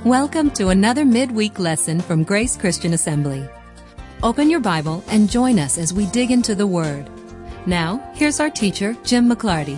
Welcome to another midweek lesson from Grace Christian Assembly. Open your Bible and join us as we dig into the Word. Now, here's our teacher, Jim McClarty.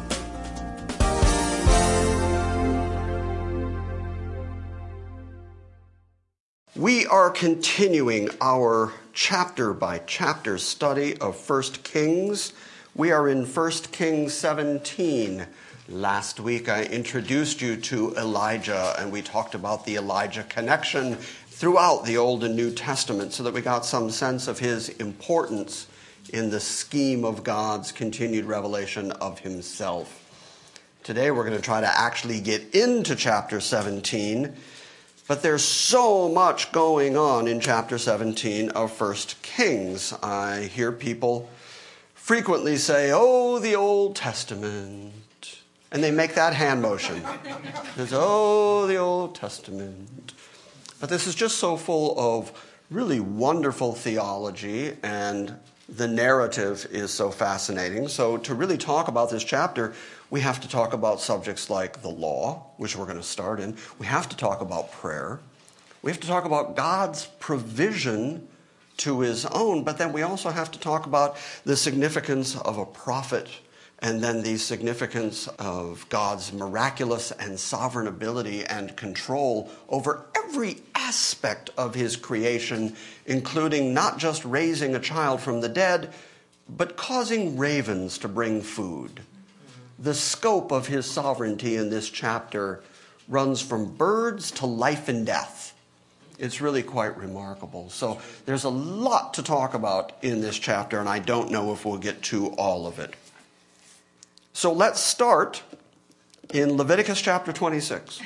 We are continuing our chapter-by-chapter study of 1 Kings. We are in 1 Kings 17. Last week I introduced you to Elijah, and we talked about the Elijah connection throughout the Old and New Testament so that we got some sense of his importance in the scheme of God's continued revelation of himself. Today we're going to try to actually get into chapter 17, but there's so much going on in chapter 17 of 1 Kings. I hear people frequently say, "Oh, the Old Testament." And they make that hand motion. It's, "Oh, the Old Testament." But this is just so full of really wonderful theology, and the narrative is so fascinating. So to really talk about this chapter, we have to talk about subjects like the law, which we're going to start in. We have to talk about prayer. We have to talk about God's provision to his own, but then we also have to talk about the significance of a prophet, and then the significance of God's miraculous and sovereign ability and control over every aspect of his creation, including not just raising a child from the dead, but causing ravens to bring food. The scope of his sovereignty in this chapter runs from birds to life and death. It's really quite remarkable. So there's a lot to talk about in this chapter, and I don't know if we'll get to all of it. So let's start in Leviticus chapter 26.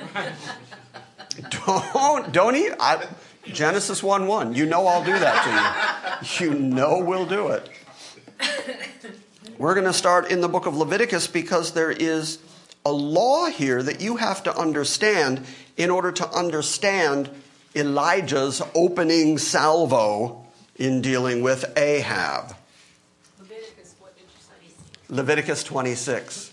Don't eat. Genesis 1:1. You know I'll do that to you. You know we'll do it. We're going to start in the book of Leviticus because there is a law here that you have to understand in order to understand Elijah's opening salvo in dealing with Ahab. Leviticus 26.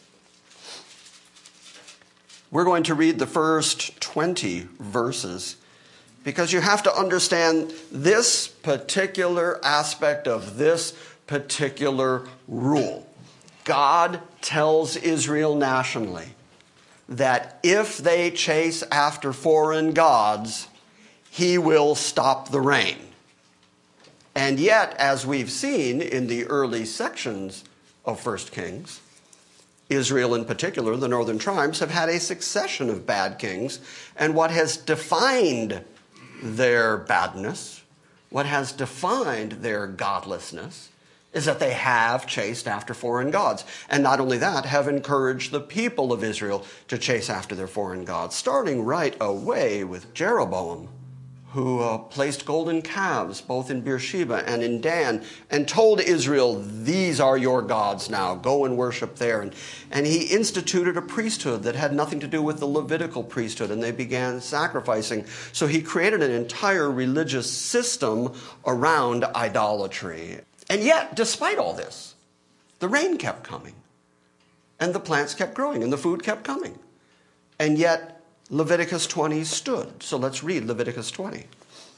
We're going to read the first 20 verses because you have to understand this particular aspect of this particular rule. God tells Israel nationally that if they chase after foreign gods, he will stop the rain. And yet, as we've seen in the early sections of 1 Kings, Israel in particular, the northern tribes, have had a succession of bad kings, and what has defined their badness, what has defined their godlessness, is that they have chased after foreign gods. And not only that, have encouraged the people of Israel to chase after their foreign gods, starting right away with Jeroboam, who placed golden calves both in Beersheba and in Dan, and told Israel, "These are your gods now, go and worship there." And he instituted a priesthood that had nothing to do with the Levitical priesthood, and they began sacrificing. So he created an entire religious system around idolatry. And yet, despite all this, the rain kept coming, and the plants kept growing, and the food kept coming. And yet, Leviticus 20 stood. So let's read Leviticus 20.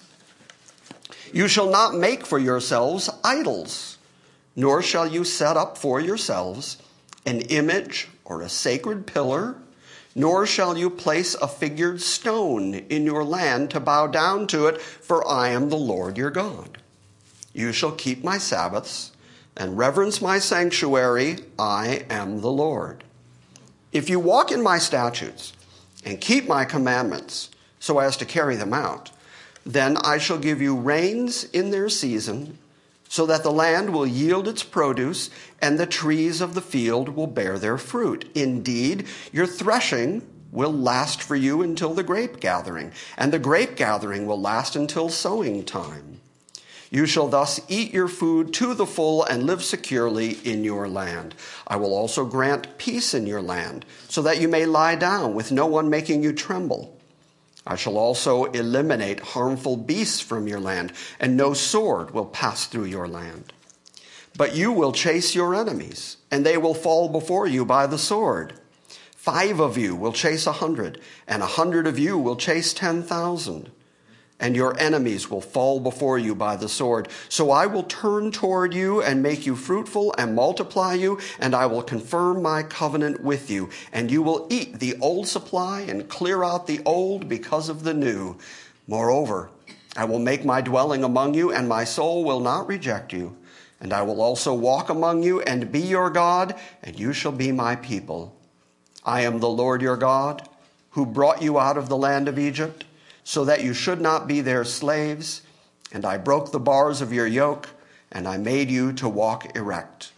"You shall not make for yourselves idols, nor shall you set up for yourselves an image or a sacred pillar, nor shall you place a figured stone in your land to bow down to it, for I am the Lord your God. You shall keep my Sabbaths and reverence my sanctuary. I am the Lord. If you walk in my statutes and keep my commandments so as to carry them out, then I shall give you rains in their season, so that the land will yield its produce, and the trees of the field will bear their fruit. Indeed, your threshing will last for you until the grape gathering, and the grape gathering will last until sowing time. You shall thus eat your food to the full and live securely in your land. I will also grant peace in your land, so that you may lie down with no one making you tremble. I shall also eliminate harmful beasts from your land, and no sword will pass through your land. But you will chase your enemies, and they will fall before you by the sword. 5 of you will chase 100, and 100 of you will chase 10,000. And your enemies will fall before you by the sword. So I will turn toward you and make you fruitful and multiply you, and I will confirm my covenant with you. And you will eat the old supply and clear out the old because of the new. Moreover, I will make my dwelling among you, and my soul will not reject you. And I will also walk among you and be your God, and you shall be my people. I am the Lord your God, who brought you out of the land of Egypt, so that you should not be their slaves. And I broke the bars of your yoke, and I made you to walk erect.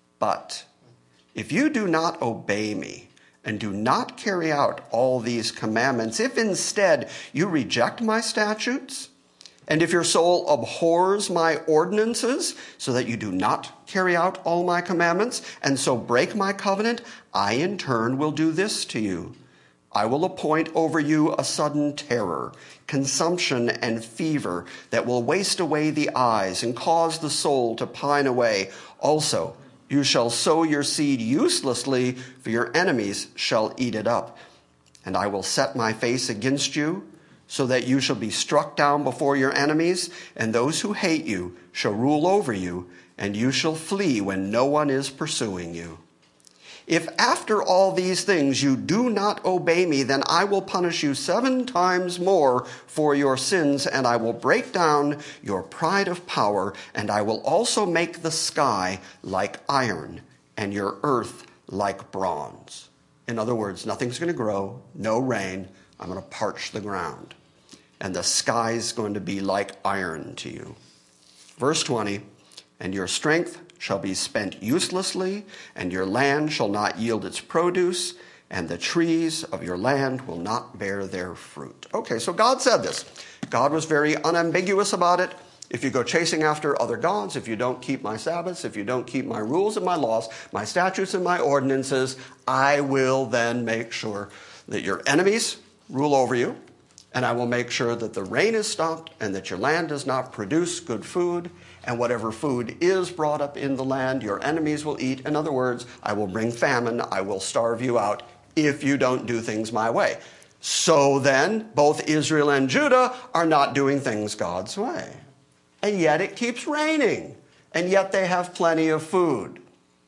But if you do not obey me, and do not carry out all these commandments, if instead you reject my statutes, and if your soul abhors my ordinances, so that you do not carry out all my commandments, and so break my covenant, I in turn will do this to you. I will appoint over you a sudden terror, consumption and fever that will waste away the eyes and cause the soul to pine away. Also, you shall sow your seed uselessly, for your enemies shall eat it up. And I will set my face against you, so that you shall be struck down before your enemies, and those who hate you shall rule over you, and you shall flee when no one is pursuing you. If after all these things you do not obey me, then I will punish you 7 times more for your sins, and I will break down your pride of power, and I will also make the sky like iron, and your earth like bronze. In other words, nothing's going to grow, no rain. I'm going to parch the ground, and the sky's going to be like iron to you. Verse 20, and your strength shall be spent uselessly, and your land shall not yield its produce, and the trees of your land will not bear their fruit. Okay, so God said this. God was very unambiguous about it. If you go chasing after other gods, if you don't keep my Sabbaths, if you don't keep my rules and my laws, my statutes and my ordinances, I will then make sure that your enemies rule over you, and I will make sure that the rain is stopped and that your land does not produce good food, and whatever food is brought up in the land, your enemies will eat. In other words, I will bring famine, I will starve you out if you don't do things my way. So then, both Israel and Judah are not doing things God's way. And yet it keeps raining, and yet they have plenty of food.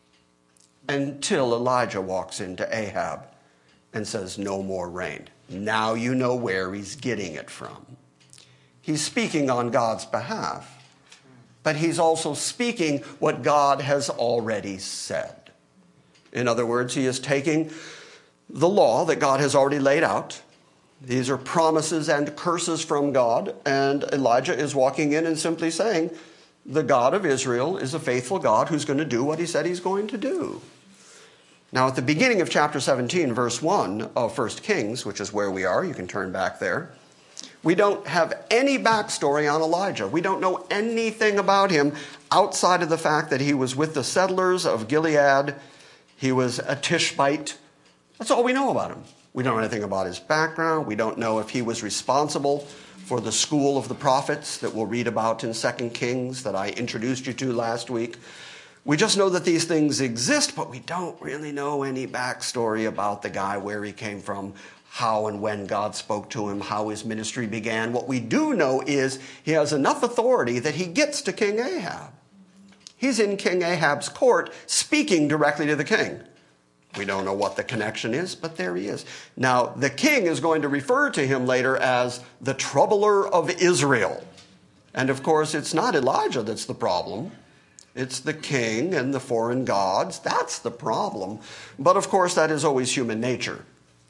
Until Elijah walks into Ahab and says, no more rain. Now you know where he's getting it from. He's speaking on God's behalf, but he's also speaking what God has already said. In other words, he is taking the law that God has already laid out. These are promises and curses from God, and Elijah is walking in and simply saying, the God of Israel is a faithful God who's going to do what he said he's going to do. Now, at the beginning of chapter 17, verse 1 of 1 Kings, which is where we are, you can turn back there, we don't have any backstory on Elijah. We don't know anything about him outside of the fact that he was with the settlers of Gilead. He was a Tishbite. That's all we know about him. We don't know anything about his background. We don't know if he was responsible for the school of the prophets that we'll read about in 2 Kings that I introduced you to last week. We just know that these things exist, but we don't really know any backstory about the guy, where he came from, how and when God spoke to him, how his ministry began. What we do know is he has enough authority that he gets to King Ahab. He's in King Ahab's court speaking directly to the king. We don't know what the connection is, but there he is. Now, the king is going to refer to him later as the troubler of Israel. And of course, it's not Elijah that's the problem. It's the king and the foreign gods. That's the problem. But of course, that is always human nature,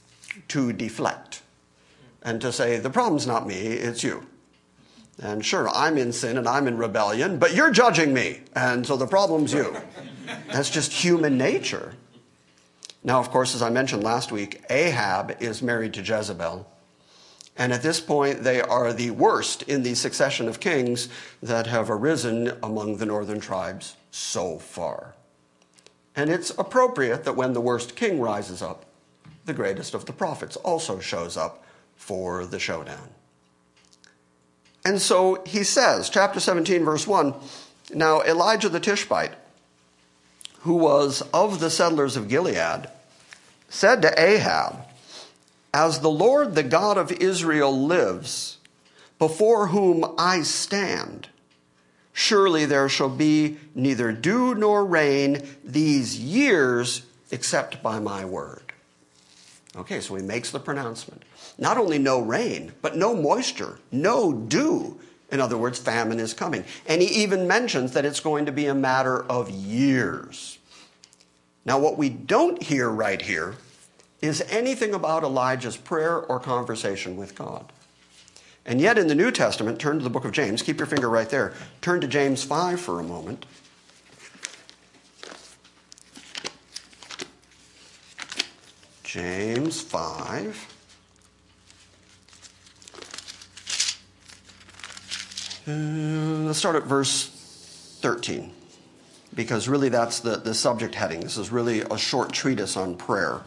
to deflect and to say, the problem's not me, it's you. And sure, I'm in sin and I'm in rebellion, but you're judging me, and so the problem's you. That's just human nature. Now, of course, as I mentioned last week, Ahab is married to Jezebel. And at this point, they are the worst in the succession of kings that have arisen among the northern tribes so far. And it's appropriate that when the worst king rises up, the greatest of the prophets also shows up for the showdown. And so he says, chapter 17, verse 1, now Elijah the Tishbite, who was of the settlers of Gilead, said to Ahab, "As the Lord, the God of Israel, lives, before whom I stand, surely there shall be neither dew nor rain these years except by my word." Okay, so he makes the pronouncement. Not only no rain, but no moisture, no dew. In other words, famine is coming. And he even mentions that it's going to be a matter of years. Now, what we don't hear right here is anything about Elijah's prayer or conversation with God. And yet in the New Testament, turn to the book of James. Keep your finger right there. Turn to James 5 for a moment. James 5. Let's start at verse 13, because really that's the subject heading. This is really a short treatise on prayer.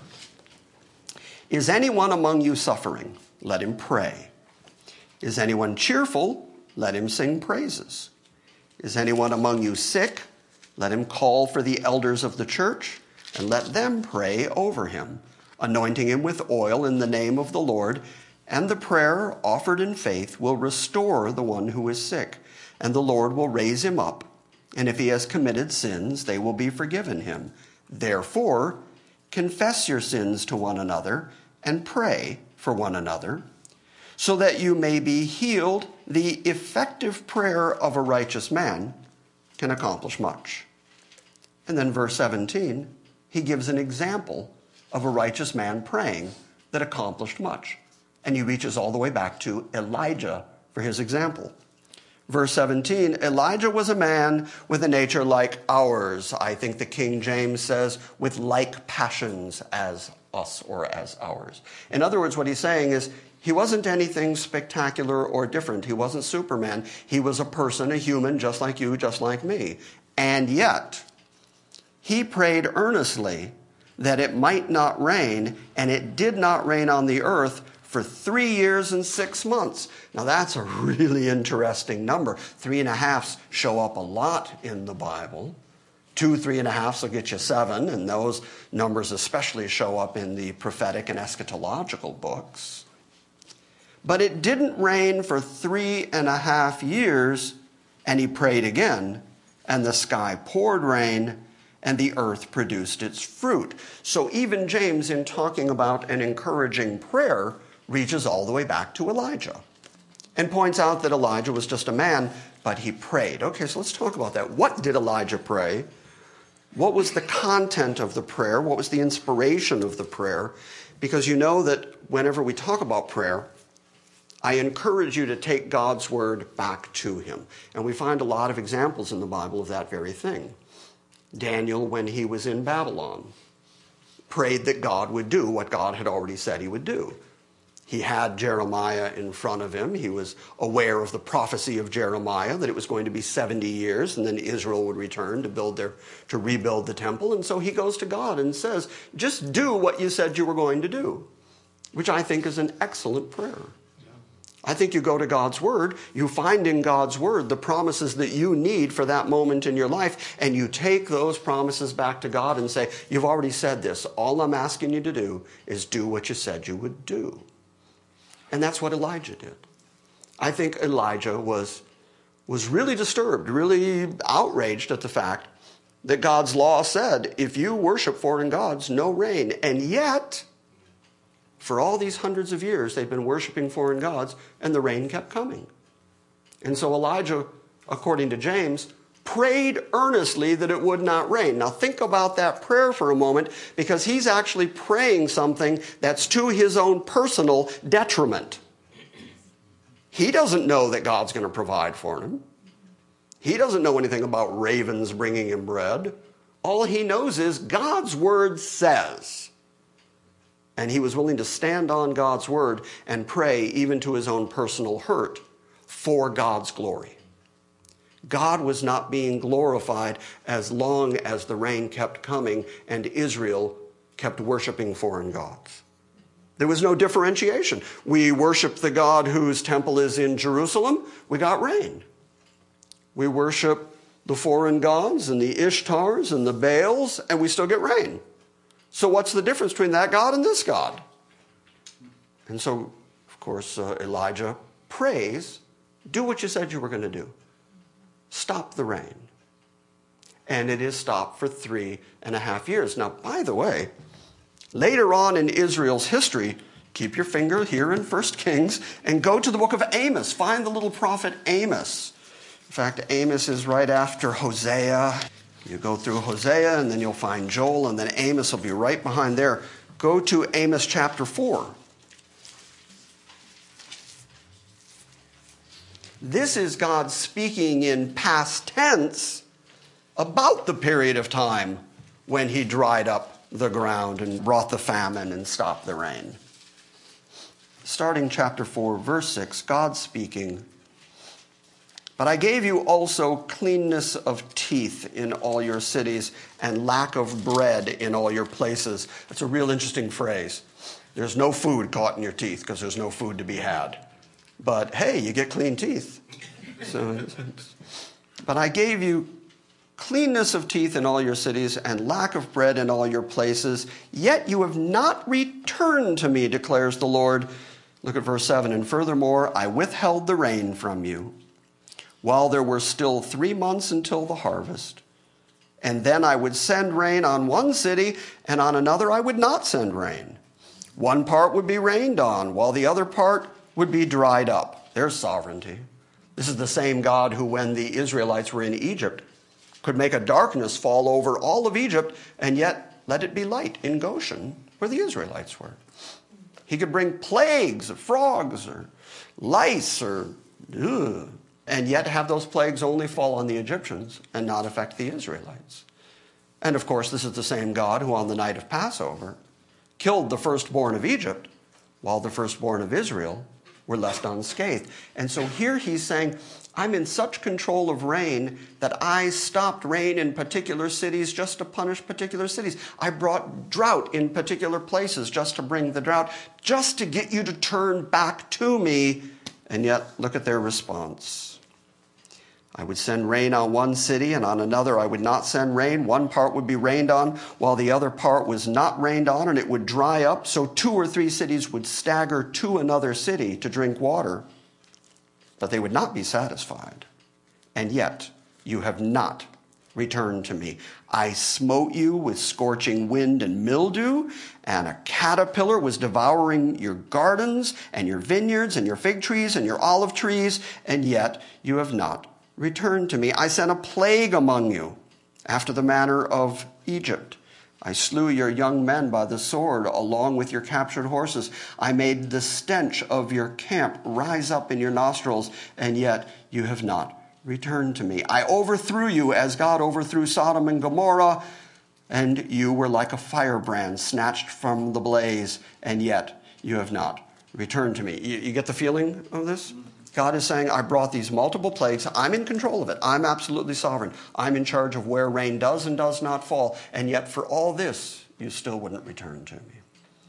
"Is anyone among you suffering? Let him pray. Is anyone cheerful? Let him sing praises. Is anyone among you sick? Let him call for the elders of the church, and let them pray over him, anointing him with oil in the name of the Lord. And the prayer offered in faith will restore the one who is sick, and the Lord will raise him up. And if he has committed sins, they will be forgiven him. Therefore, confess your sins to one another and pray for one another, so that you may be healed. The effective prayer of a righteous man can accomplish much." And then verse 17, he gives an example of a righteous man praying that accomplished much. And he reaches all the way back to Elijah for his example. Verse 17, "Elijah was a man with a nature like ours." I think the King James says, "with like passions as us," or as ours. In other words, what he's saying is, he wasn't anything spectacular or different. He wasn't Superman. He was a person, a human, just like you, just like me. And yet, he prayed earnestly that it might not rain, and it did not rain on the earth for 3 years and 6 months. Now that's a really interesting number. 3.5s show up a lot in the Bible. 2 3.5s will get you 7, and those numbers especially show up in the prophetic and eschatological books. But it didn't rain for 3.5 years, and he prayed again, and the sky poured rain, and the earth produced its fruit. So even James, in talking about an encouraging prayer, reaches all the way back to Elijah and points out that Elijah was just a man, but he prayed. Okay, so let's talk about that. What did Elijah pray? What was the content of the prayer? What was the inspiration of the prayer? Because you know that whenever we talk about prayer, I encourage you to take God's word back to him. And we find a lot of examples in the Bible of that very thing. Daniel, when he was in Babylon, prayed that God would do what God had already said he would do. He had Jeremiah in front of him. He was aware of the prophecy of Jeremiah, that it was going to be 70 years, and then Israel would return to rebuild the temple. And so he goes to God and says, just do what you said you were going to do, which I think is an excellent prayer. I think you go to God's word, you find in God's word the promises that you need for that moment in your life, and you take those promises back to God and say, you've already said this. All I'm asking you to do is do what you said you would do. And that's what Elijah did. I think Elijah was really disturbed, really outraged at the fact that God's law said, if you worship foreign gods, no rain. And yet, for all these hundreds of years, they've been worshiping foreign gods, and the rain kept coming. And so Elijah, according to James, prayed earnestly that it would not rain. Now think about that prayer for a moment, because he's actually praying something that's to his own personal detriment. He doesn't know that God's going to provide for him. He doesn't know anything about ravens bringing him bread. All he knows is God's word says. And he was willing to stand on God's word and pray even to his own personal hurt for God's glory. God was not being glorified as long as the rain kept coming and Israel kept worshiping foreign gods. There was no differentiation. We worship the God whose temple is in Jerusalem, we got rain. We worship the foreign gods and the Ishtars and the Baals, and we still get rain. So what's the difference between that God and this God? And so, of course, Elijah prays, do what you said you were going to do. Stop the rain. And it is stopped for 3.5 years. Now, by the way, later on in Israel's history, keep your finger here in 1 Kings and go to the book of Amos. Find the little prophet Amos. In fact, Amos is right after Hosea. You go through Hosea and then you'll find Joel, and then Amos will be right behind there. Go to Amos chapter 4. This is God speaking in past tense about the period of time when he dried up the ground and brought the famine and stopped the rain. Starting chapter 4, verse 6, God speaking, "But I gave you also cleanness of teeth in all your cities and lack of bread in all your places." That's a real interesting phrase. There's no food caught in your teeth because there's no food to be had. But hey, you get clean teeth. But I gave you cleanness of teeth in all your cities and lack of bread in all your places, yet you have not returned to me, declares the Lord. Look at verse 7. "And furthermore, I withheld the rain from you while there were still 3 months until the harvest. And then I would send rain on one city, and on another I would not send rain. One part would be rained on, while the other part would be dried up." There's sovereignty. This is the same God who, when the Israelites were in Egypt, could make a darkness fall over all of Egypt and yet let it be light in Goshen, where the Israelites were. He could bring plagues of frogs or lice and yet have those plagues only fall on the Egyptians and not affect the Israelites. And of course, this is the same God who on the night of Passover killed the firstborn of Egypt while the firstborn of Israel were left unscathed. And so here he's saying, I'm in such control of rain that I stopped rain in particular cities just to punish particular cities. I brought drought in particular places just to bring the drought, just to get you to turn back to me. And yet, look at their response. "I would send rain on one city, and on another I would not send rain. One part would be rained on, while the other part was not rained on, and it would dry up. So 2 or 3 cities would stagger to another city to drink water, but they would not be satisfied. And yet you have not returned to me. I smote you with scorching wind and mildew, and a caterpillar was devouring your gardens and your vineyards and your fig trees and your olive trees, and yet you have not returned to me. I sent a plague among you after the manner of Egypt. I slew your young men by the sword along with your captured horses. I made the stench of your camp rise up in your nostrils, and yet you have not returned to me. I overthrew you as God overthrew Sodom and Gomorrah, and you were like a firebrand snatched from the blaze, and yet you have not returned to me." You get the feeling of this? God is saying, I brought these multiple plagues. I'm in control of it. I'm absolutely sovereign. I'm in charge of where rain does and does not fall. And yet for all this, you still wouldn't return to me.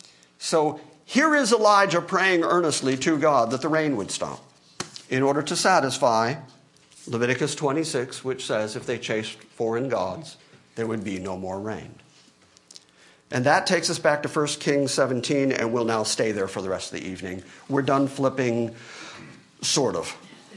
So here is Elijah praying earnestly to God that the rain would stop in order to satisfy Leviticus 26, which says if they chased foreign gods, there would be no more rain. And that takes us back to 1 Kings 17, and we'll now stay there for the rest of the evening. We're done flipping. Sort of.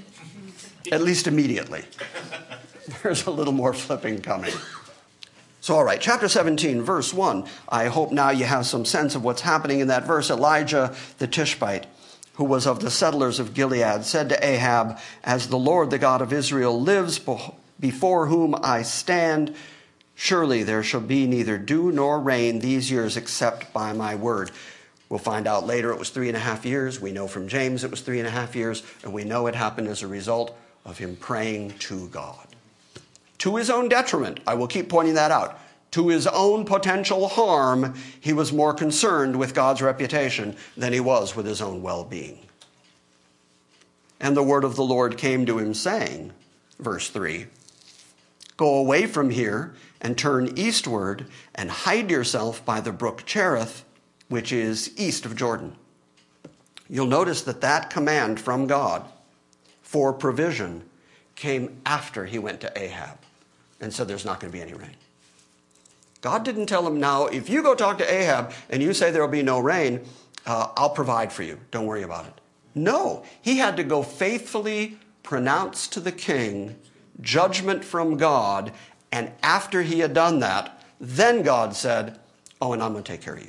At least immediately. There's a little more flipping coming. So, all right, chapter 17, verse 1. I hope now you have some sense of what's happening in that verse. Elijah the Tishbite, who was of the settlers of Gilead, said to Ahab, "As the Lord, the God of Israel, lives before whom I stand, surely there shall be neither dew nor rain these years except by my word." We'll find out later it was 3.5 years. We know from James it was 3.5 years. And we know it happened as a result of him praying to God. To his own detriment, I will keep pointing that out. To his own potential harm, he was more concerned with God's reputation than he was with his own well-being. "And the word of the Lord came to him saying," verse 3, "Go away from here and turn eastward and hide yourself by the brook Cherith, which is east of Jordan." You'll notice that that command from God for provision came after he went to Ahab and said there's not going to be any rain. God didn't tell him, now, if you go talk to Ahab and you say there will be no rain, I'll provide for you. Don't worry about it. No, he had to go faithfully pronounce to the king judgment from God. And after he had done that, then God said, oh, and I'm going to take care of you.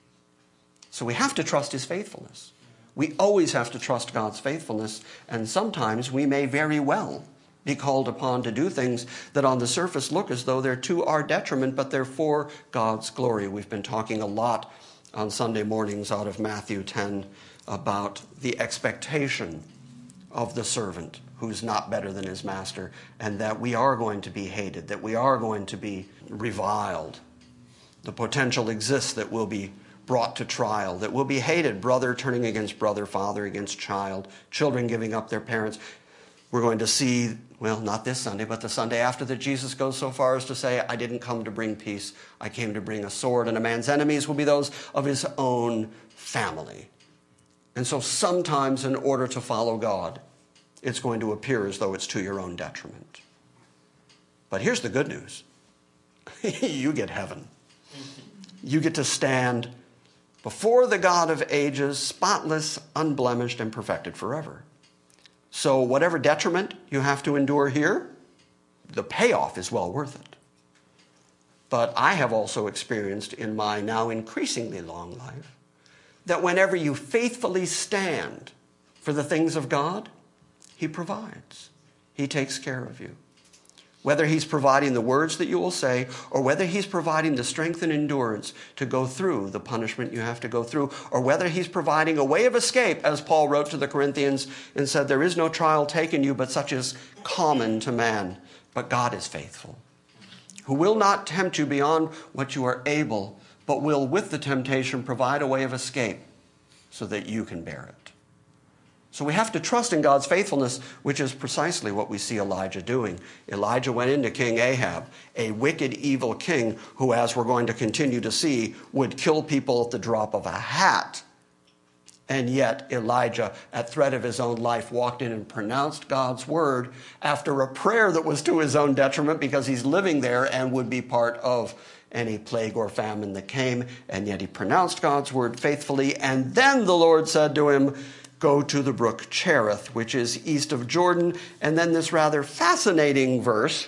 So we have to trust his faithfulness. We always have to trust God's faithfulness. And sometimes we may very well be called upon to do things that on the surface look as though they're to our detriment, but they're for God's glory. We've been talking a lot on Sunday mornings out of Matthew 10 about the expectation of the servant who's not better than his master, and that we are going to be hated, that we are going to be reviled. The potential exists that we'll be brought to trial, that we'll be hated, brother turning against brother, father against child, children giving up their parents. We're going to see, well, not this Sunday, but the Sunday after, that Jesus goes so far as to say, I didn't come to bring peace, I came to bring a sword, and a man's enemies will be those of his own family. And so sometimes in order to follow God, it's going to appear as though it's to your own detriment. But here's the good news. You get heaven. You get to stand before the God of ages, spotless, unblemished, and perfected forever. So whatever detriment you have to endure here, the payoff is well worth it. But I have also experienced in my now increasingly long life that whenever you faithfully stand for the things of God, he provides. He takes care of you. Whether he's providing the words that you will say, or whether he's providing the strength and endurance to go through the punishment you have to go through, or whether he's providing a way of escape, as Paul wrote to the Corinthians and said, there is no trial taken you, but such is common to man. But God is faithful, who will not tempt you beyond what you are able, but will with the temptation provide a way of escape so that you can bear it. So we have to trust in God's faithfulness, which is precisely what we see Elijah doing. Elijah went into King Ahab, a wicked, evil king who, as we're going to continue to see, would kill people at the drop of a hat. And yet Elijah, at threat of his own life, walked in and pronounced God's word after a prayer that was to his own detriment, because he's living there and would be part of any plague or famine that came. And yet he pronounced God's word faithfully. And then the Lord said to him, go to the brook Cherith, which is east of Jordan. And then this rather fascinating verse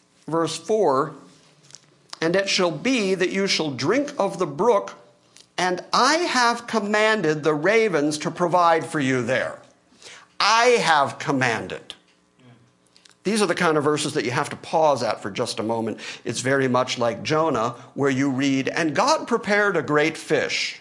4, and it shall be that you shall drink of the brook, and I have commanded the ravens to provide for you there. I have commanded. These are the kind of verses that you have to pause at for just a moment. It's very much like Jonah, where you read, and God prepared a great fish.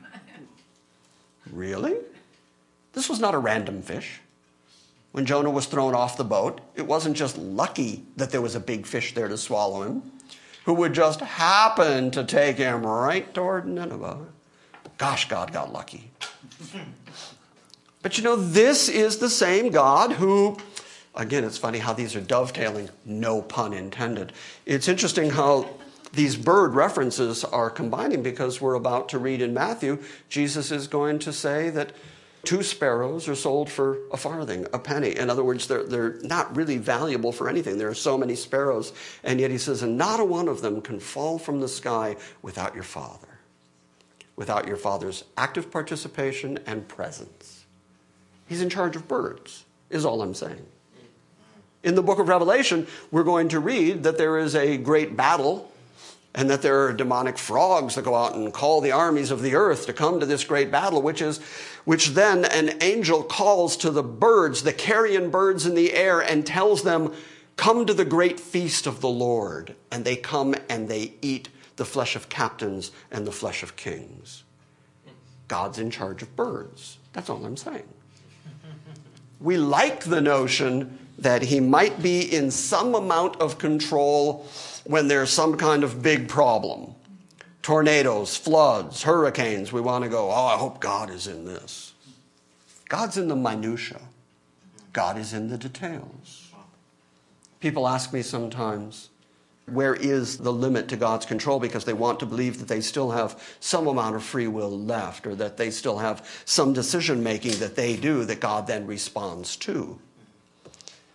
Really? This was not a random fish. When Jonah was thrown off the boat, it wasn't just lucky that there was a big fish there to swallow him, who would just happen to take him right toward Nineveh. Gosh, God got lucky. But you know, this is the same God who, again, it's funny how these are dovetailing, no pun intended. It's interesting how these bird references are combining, because we're about to read in Matthew, Jesus is going to say that 2 sparrows are sold for a farthing, a penny. In other words, they're not really valuable for anything. There are so many sparrows. And yet he says, and not a one of them can fall from the sky without your Father. Without your Father's active participation and presence. He's in charge of birds, is all I'm saying. In the book of Revelation, we're going to read that there is a great battle, and that there are demonic frogs that go out and call the armies of the earth to come to this great battle, which then an angel calls to the birds, the carrion birds in the air, and tells them, come to the great feast of the Lord. And they come and they eat the flesh of captains and the flesh of kings. God's in charge of birds. That's all I'm saying. We like the notion that he might be in some amount of control when there's some kind of big problem. Tornadoes, floods, hurricanes. We want to go, I hope God is in this. God's in the minutia. God is in the details. People ask me sometimes, where is the limit to God's control? Because they want to believe that they still have some amount of free will left, or that they still have some decision making that they do that God then responds to.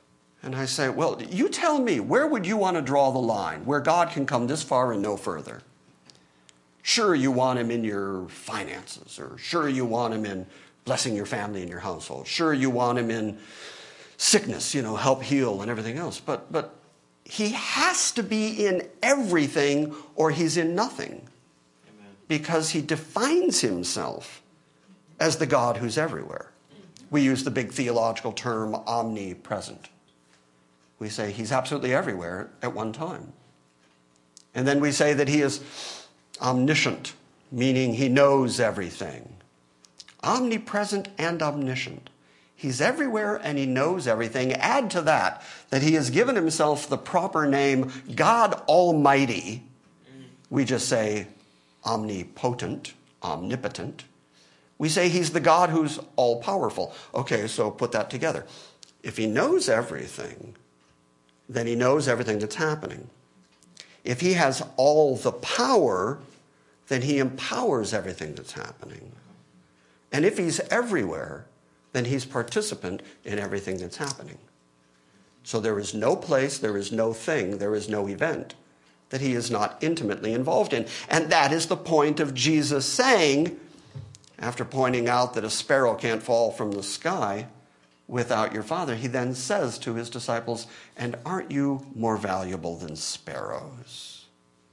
And I say, well, you tell me, where would you want to draw the line where God can come this far and no further? Sure, you want him in your finances, or sure, you want him in blessing your family and your household. Sure, you want him in sickness, help heal and everything else. But he has to be in everything or he's in nothing. Amen. Because he defines himself as the God who's everywhere. We use the big theological term omnipresent. We say he's absolutely everywhere at one time. And then we say that he is omniscient, meaning he knows everything. Omnipresent and omniscient. He's everywhere and he knows everything. Add to that he has given himself the proper name, God Almighty. We just say omnipotent, omnipotent. We say he's the God who's all-powerful. Okay, so put that together. If he knows everything, then he knows everything that's happening. If he has all the power, then he empowers everything that's happening. And if he's everywhere, then he's participant in everything that's happening. So there is no place, there is no thing, there is no event that he is not intimately involved in. And that is the point of Jesus saying, after pointing out that a sparrow can't fall from the sky without your Father, he then says to his disciples, and aren't you more valuable than sparrows?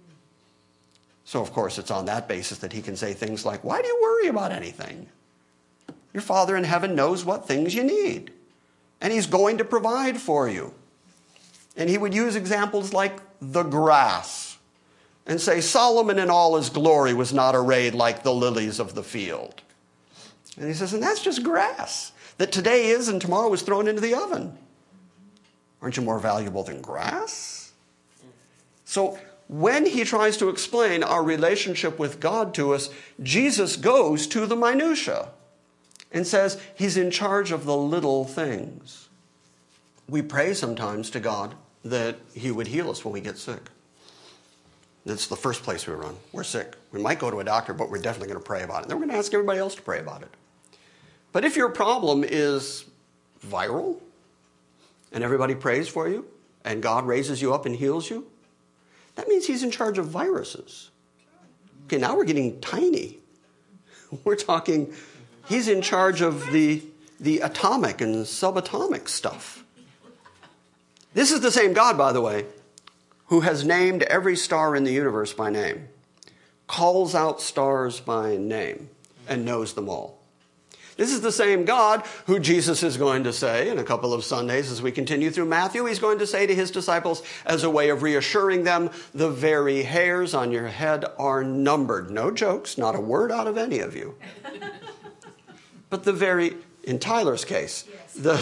So, of course, it's on that basis that he can say things like, why do you worry about anything? Your Father in heaven knows what things you need, and he's going to provide for you. And he would use examples like the grass and say, Solomon in all his glory was not arrayed like the lilies of the field. And he says, and that's just grass that today is and tomorrow is thrown into the oven. Aren't you more valuable than grass? So when he tries to explain our relationship with God to us, Jesus goes to the minutia and says he's in charge of the little things. We pray sometimes to God that he would heal us when we get sick. That's the first place we run. We're sick. We might go to a doctor, but we're definitely going to pray about it. And then we're going to ask everybody else to pray about it. But if your problem is viral, and everybody prays for you, and God raises you up and heals you, that means he's in charge of viruses. Okay, now we're getting tiny. We're talking, he's in charge of the atomic and subatomic stuff. This is the same God, by the way, who has named every star in the universe by name, calls out stars by name, and knows them all. This is the same God who Jesus is going to say in a couple of Sundays as we continue through Matthew. He's going to say to his disciples as a way of reassuring them, the very hairs on your head are numbered. No jokes, not a word out of any of you. But in Tyler's case, the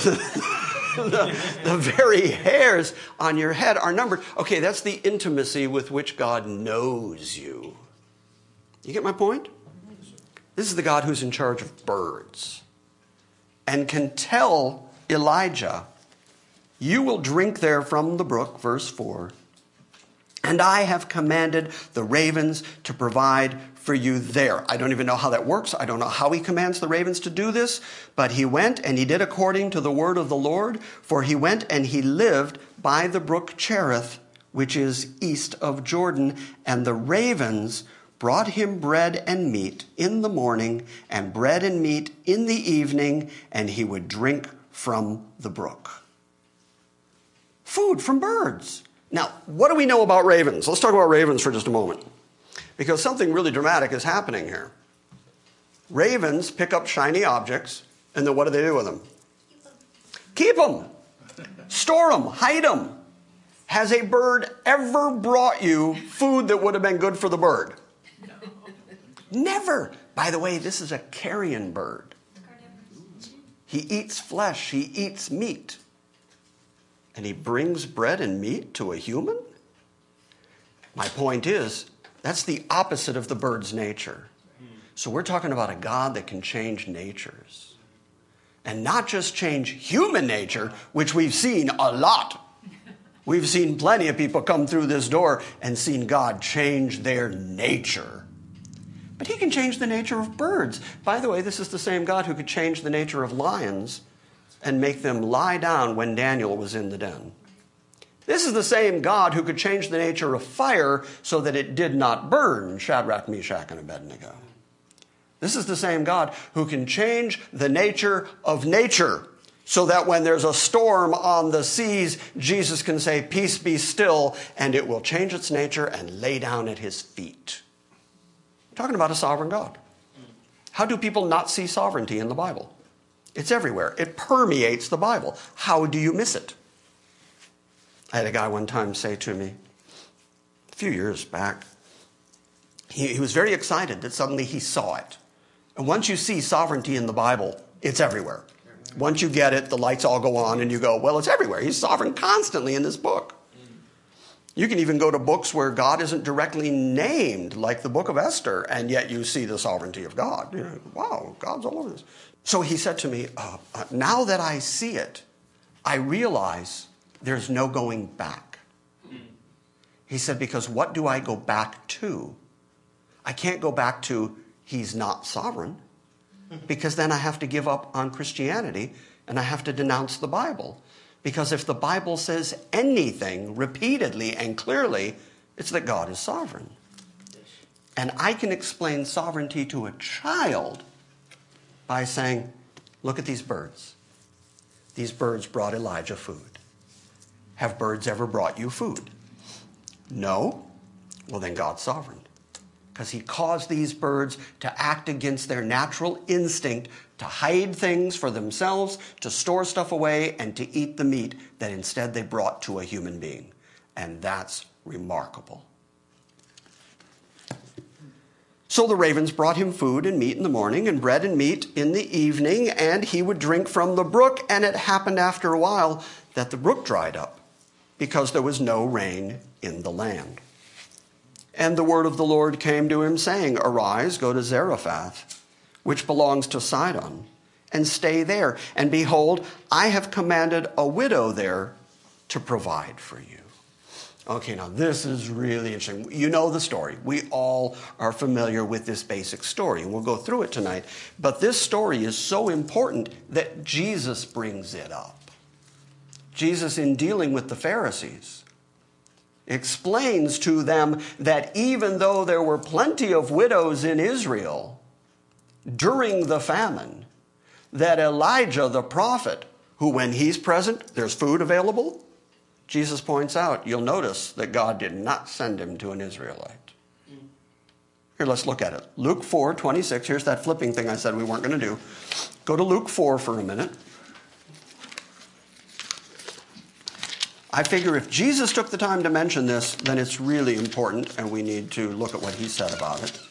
very hairs on your head are numbered. Okay, that's the intimacy with which God knows you. You get my point? This is the God who's in charge of birds and can tell Elijah, you will drink there from the brook, verse 4, and I have commanded the ravens to provide for you there. I don't even know how that works. I don't know how he commands the ravens to do this, but he went and he did according to the word of the Lord, for he went and he lived by the brook Cherith, which is east of Jordan, and the ravens brought him bread and meat in the morning and bread and meat in the evening, and he would drink from the brook. Food from birds. Now, what do we know about ravens? Let's talk about ravens for just a moment, because something really dramatic is happening here. Ravens pick up shiny objects, and then what do they do with them? Keep them. Store them. Hide them. Has a bird ever brought you food that would have been good for the bird? Never. By the way, this is a carrion bird. He eats flesh. He eats meat. And he brings bread and meat to a human? My point is, that's the opposite of the bird's nature. So we're talking about a God that can change natures. And not just change human nature, which we've seen a lot. We've seen plenty of people come through this door and seen God change their nature. But he can change the nature of birds. By the way, this is the same God who could change the nature of lions and make them lie down when Daniel was in the den. This is the same God who could change the nature of fire so that it did not burn Shadrach, Meshach, and Abednego. This is the same God who can change the nature of nature so that when there's a storm on the seas, Jesus can say, "Peace, be still," and it will change its nature and lay down at his feet. I'm talking about a sovereign God. How do people not see sovereignty in the Bible? It's everywhere. It permeates the Bible. How do you miss it? I had a guy one time say to me, a few years back, he was very excited that suddenly he saw it. And once you see sovereignty in the Bible, it's everywhere. Once you get it, the lights all go on and you go, well, it's everywhere. He's sovereign constantly in this book. You can even go to books where God isn't directly named, like the book of Esther, and yet you see the sovereignty of God. You know, wow, God's all over this. So he said to me, now that I see it, I realize there's no going back. He said, because what do I go back to? I can't go back to he's not sovereign, because then I have to give up on Christianity and I have to denounce the Bible. Because if the Bible says anything repeatedly and clearly, it's that God is sovereign. And I can explain sovereignty to a child by saying, look at these birds. These birds brought Elijah food. Have birds ever brought you food? No? Well, then God's sovereign. Because he caused these birds to act against their natural instinct to hide things for themselves, to store stuff away, and to eat the meat that instead they brought to a human being. And that's remarkable. So the ravens brought him food and meat in the morning and bread and meat in the evening, and he would drink from the brook. And it happened after a while that the brook dried up because there was no rain in the land. And the word of the Lord came to him, saying, arise, go to Zarephath, which belongs to Sidon, and stay there. And behold, I have commanded a widow there to provide for you. Okay, now this is really interesting. You know the story. We all are familiar with this basic story, and we'll go through it tonight. But this story is so important that Jesus brings it up. Jesus, in dealing with the Pharisees, explains to them that even though there were plenty of widows in Israel during the famine, that Elijah the prophet, who when he's present, there's food available, Jesus points out, you'll notice that God did not send him to an Israelite. Here, let's look at it. Luke 4:26. Here's that flipping thing I said we weren't going to do. Go to Luke 4 for a minute. I figure if Jesus took the time to mention this, then it's really important, and we need to look at what he said about it.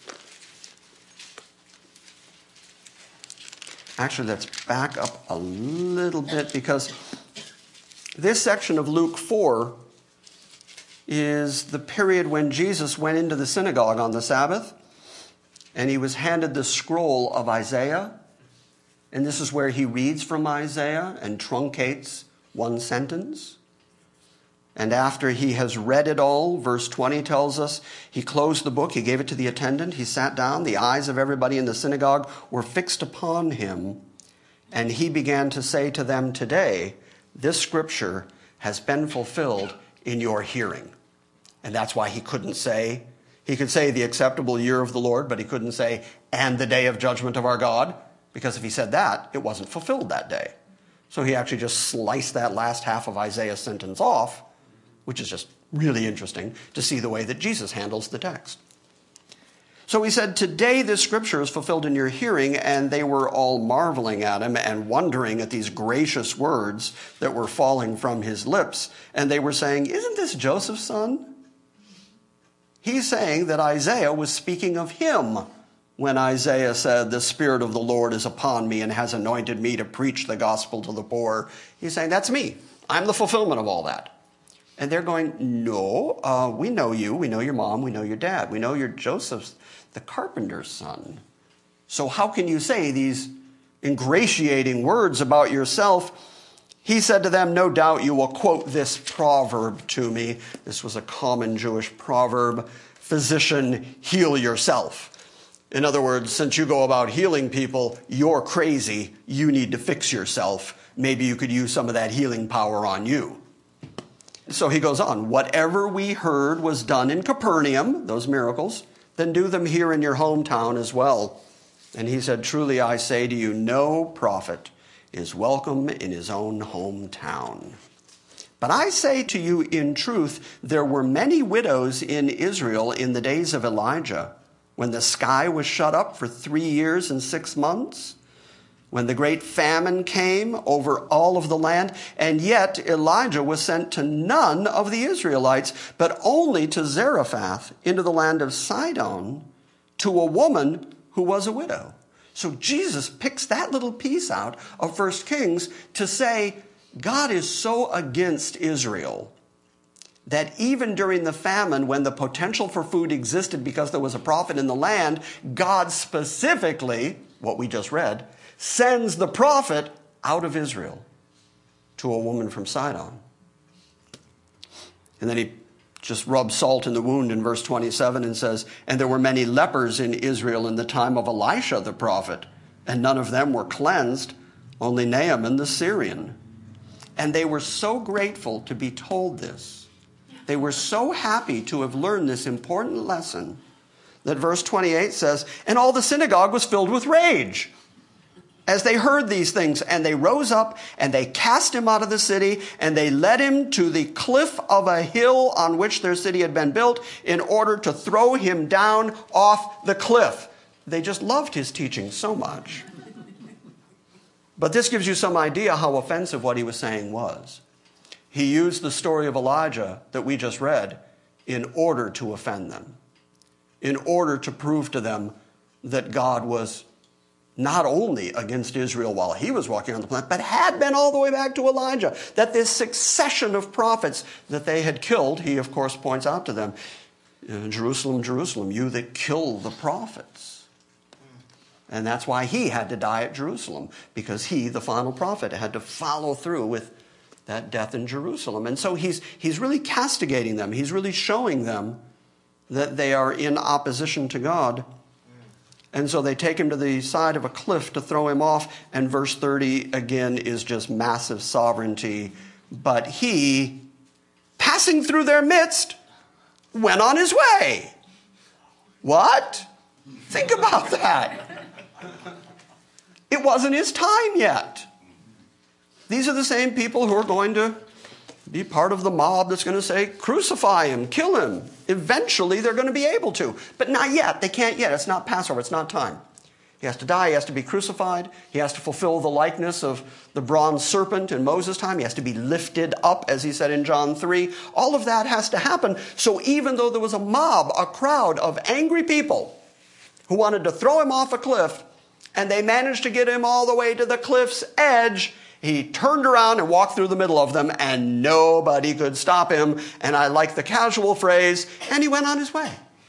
Actually, let's back up a little bit, because this section of Luke 4 is the period when Jesus went into the synagogue on the Sabbath, and he was handed the scroll of Isaiah, and this is where he reads from Isaiah and truncates one sentence. And after he has read it all, verse 20 tells us, he closed the book, he gave it to the attendant, he sat down, the eyes of everybody in the synagogue were fixed upon him, and he began to say to them, today, this scripture has been fulfilled in your hearing. And that's why he couldn't say, he could say the acceptable year of the Lord, but he couldn't say, and the day of judgment of our God, because if he said that, it wasn't fulfilled that day. So he actually just sliced that last half of Isaiah's sentence off, which is just really interesting to see the way that Jesus handles the text. So he said, today this scripture is fulfilled in your hearing, and they were all marveling at him and wondering at these gracious words that were falling from his lips. And they were saying, isn't this Joseph's son? He's saying that Isaiah was speaking of him when Isaiah said, the Spirit of the Lord is upon me and has anointed me to preach the gospel to the poor. He's saying, that's me. I'm the fulfillment of all that. And they're going, no, we know you. We know your mom. We know your dad. We know you're Joseph, the carpenter's son. So how can you say these ingratiating words about yourself? He said to them, no doubt you will quote this proverb to me. This was a common Jewish proverb. Physician, heal yourself. In other words, since you go about healing people, you're crazy. You need to fix yourself. maybe you could use some of that healing power on you. So he goes on, whatever we heard was done in Capernaum, those miracles, then do them here in your hometown as well. And he said, truly I say to you, no prophet is welcome in his own hometown. But I say to you in truth, there were many widows in Israel in the days of Elijah, when the sky was shut up for 3 years and 6 months, when the great famine came over all of the land, and yet Elijah was sent to none of the Israelites, but only to Zarephath into the land of Sidon, to a woman who was a widow. So Jesus picks that little piece out of 1 Kings to say, God is so against Israel that even during the famine, when the potential for food existed because there was a prophet in the land, God specifically, what we just read, sends the prophet out of Israel to a woman from Sidon. And then he just rubs salt in the wound in verse 27 and says, and there were many lepers in Israel in the time of Elisha the prophet, and none of them were cleansed, only Naaman the Syrian. And they were so grateful to be told this. They were so happy to have learned this important lesson that verse 28 says, and all the synagogue was filled with rage as they heard these things, and they rose up and they cast him out of the city, and they led him to the cliff of a hill on which their city had been built in order to throw him down off the cliff. They just loved his teaching so much. But this gives you some idea how offensive what he was saying was. He used the story of Elijah that we just read in order to offend them, in order to prove to them that God was not only against Israel while he was walking on the planet, but had been all the way back to Elijah, that this succession of prophets that they had killed, he of course points out to them, Jerusalem, Jerusalem, you that kill the prophets. And that's why he had to die at Jerusalem, because he, the final prophet, had to follow through with that death in Jerusalem. And so he's really castigating them. He's really showing them that they are in opposition to God. And so they take him to the side of a cliff to throw him off. And verse 30, again, is just massive sovereignty. But he, passing through their midst, went on his way. What? Think about that. It wasn't his time yet. These are the same people who are going to be part of the mob that's going to say, crucify him, kill him. Eventually, they're going to be able to. But not yet. They can't yet. It's not Passover. It's not time. He has to die. He has to be crucified. He has to fulfill the likeness of the bronze serpent in Moses' time. He has to be lifted up, as he said in John 3. All of that has to happen. So even though there was a mob, a crowd of angry people who wanted to throw him off a cliff, and they managed to get him all the way to the cliff's edge, he turned around and walked through the middle of them, and nobody could stop him. And I like the casual phrase, and he went on his way.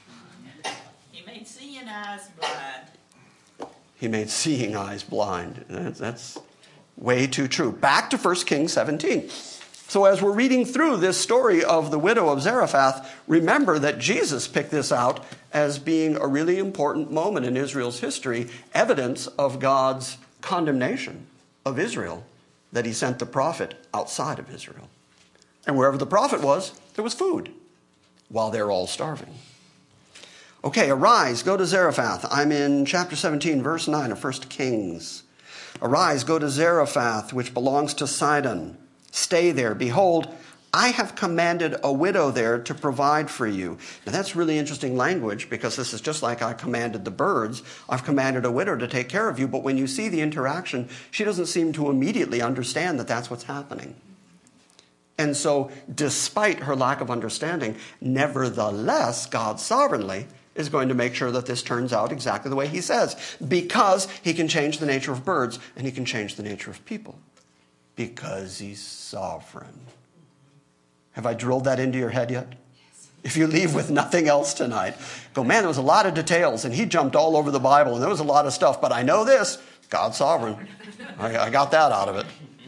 He made seeing eyes blind. He made seeing eyes blind. That's way too true. Back to 1 Kings 17. So as we're reading through this story of the widow of Zarephath, remember that Jesus picked this out as being a really important moment in Israel's history, evidence of God's condemnation of Israel, that he sent the prophet outside of Israel. And wherever the prophet was, there was food, while they're all starving. Okay, arise, go to Zarephath. I'm in chapter 17, verse 9 of 1 Kings. Arise, go to Zarephath, which belongs to Sidon. Stay there. Behold, I have commanded a widow there to provide for you. Now that's really interesting language, because this is just like I commanded the birds. I've commanded a widow to take care of you. But when you see the interaction, she doesn't seem to immediately understand that that's what's happening. And so despite her lack of understanding, nevertheless, God sovereignly is going to make sure that this turns out exactly the way he says, because he can change the nature of birds and he can change the nature of people, because he's sovereign. Have I drilled that into your head yet? Yes. If you leave with nothing else tonight, go, man, there was a lot of details, and he jumped all over the Bible, and there was a lot of stuff, but I know this, God's sovereign. I got that out of it.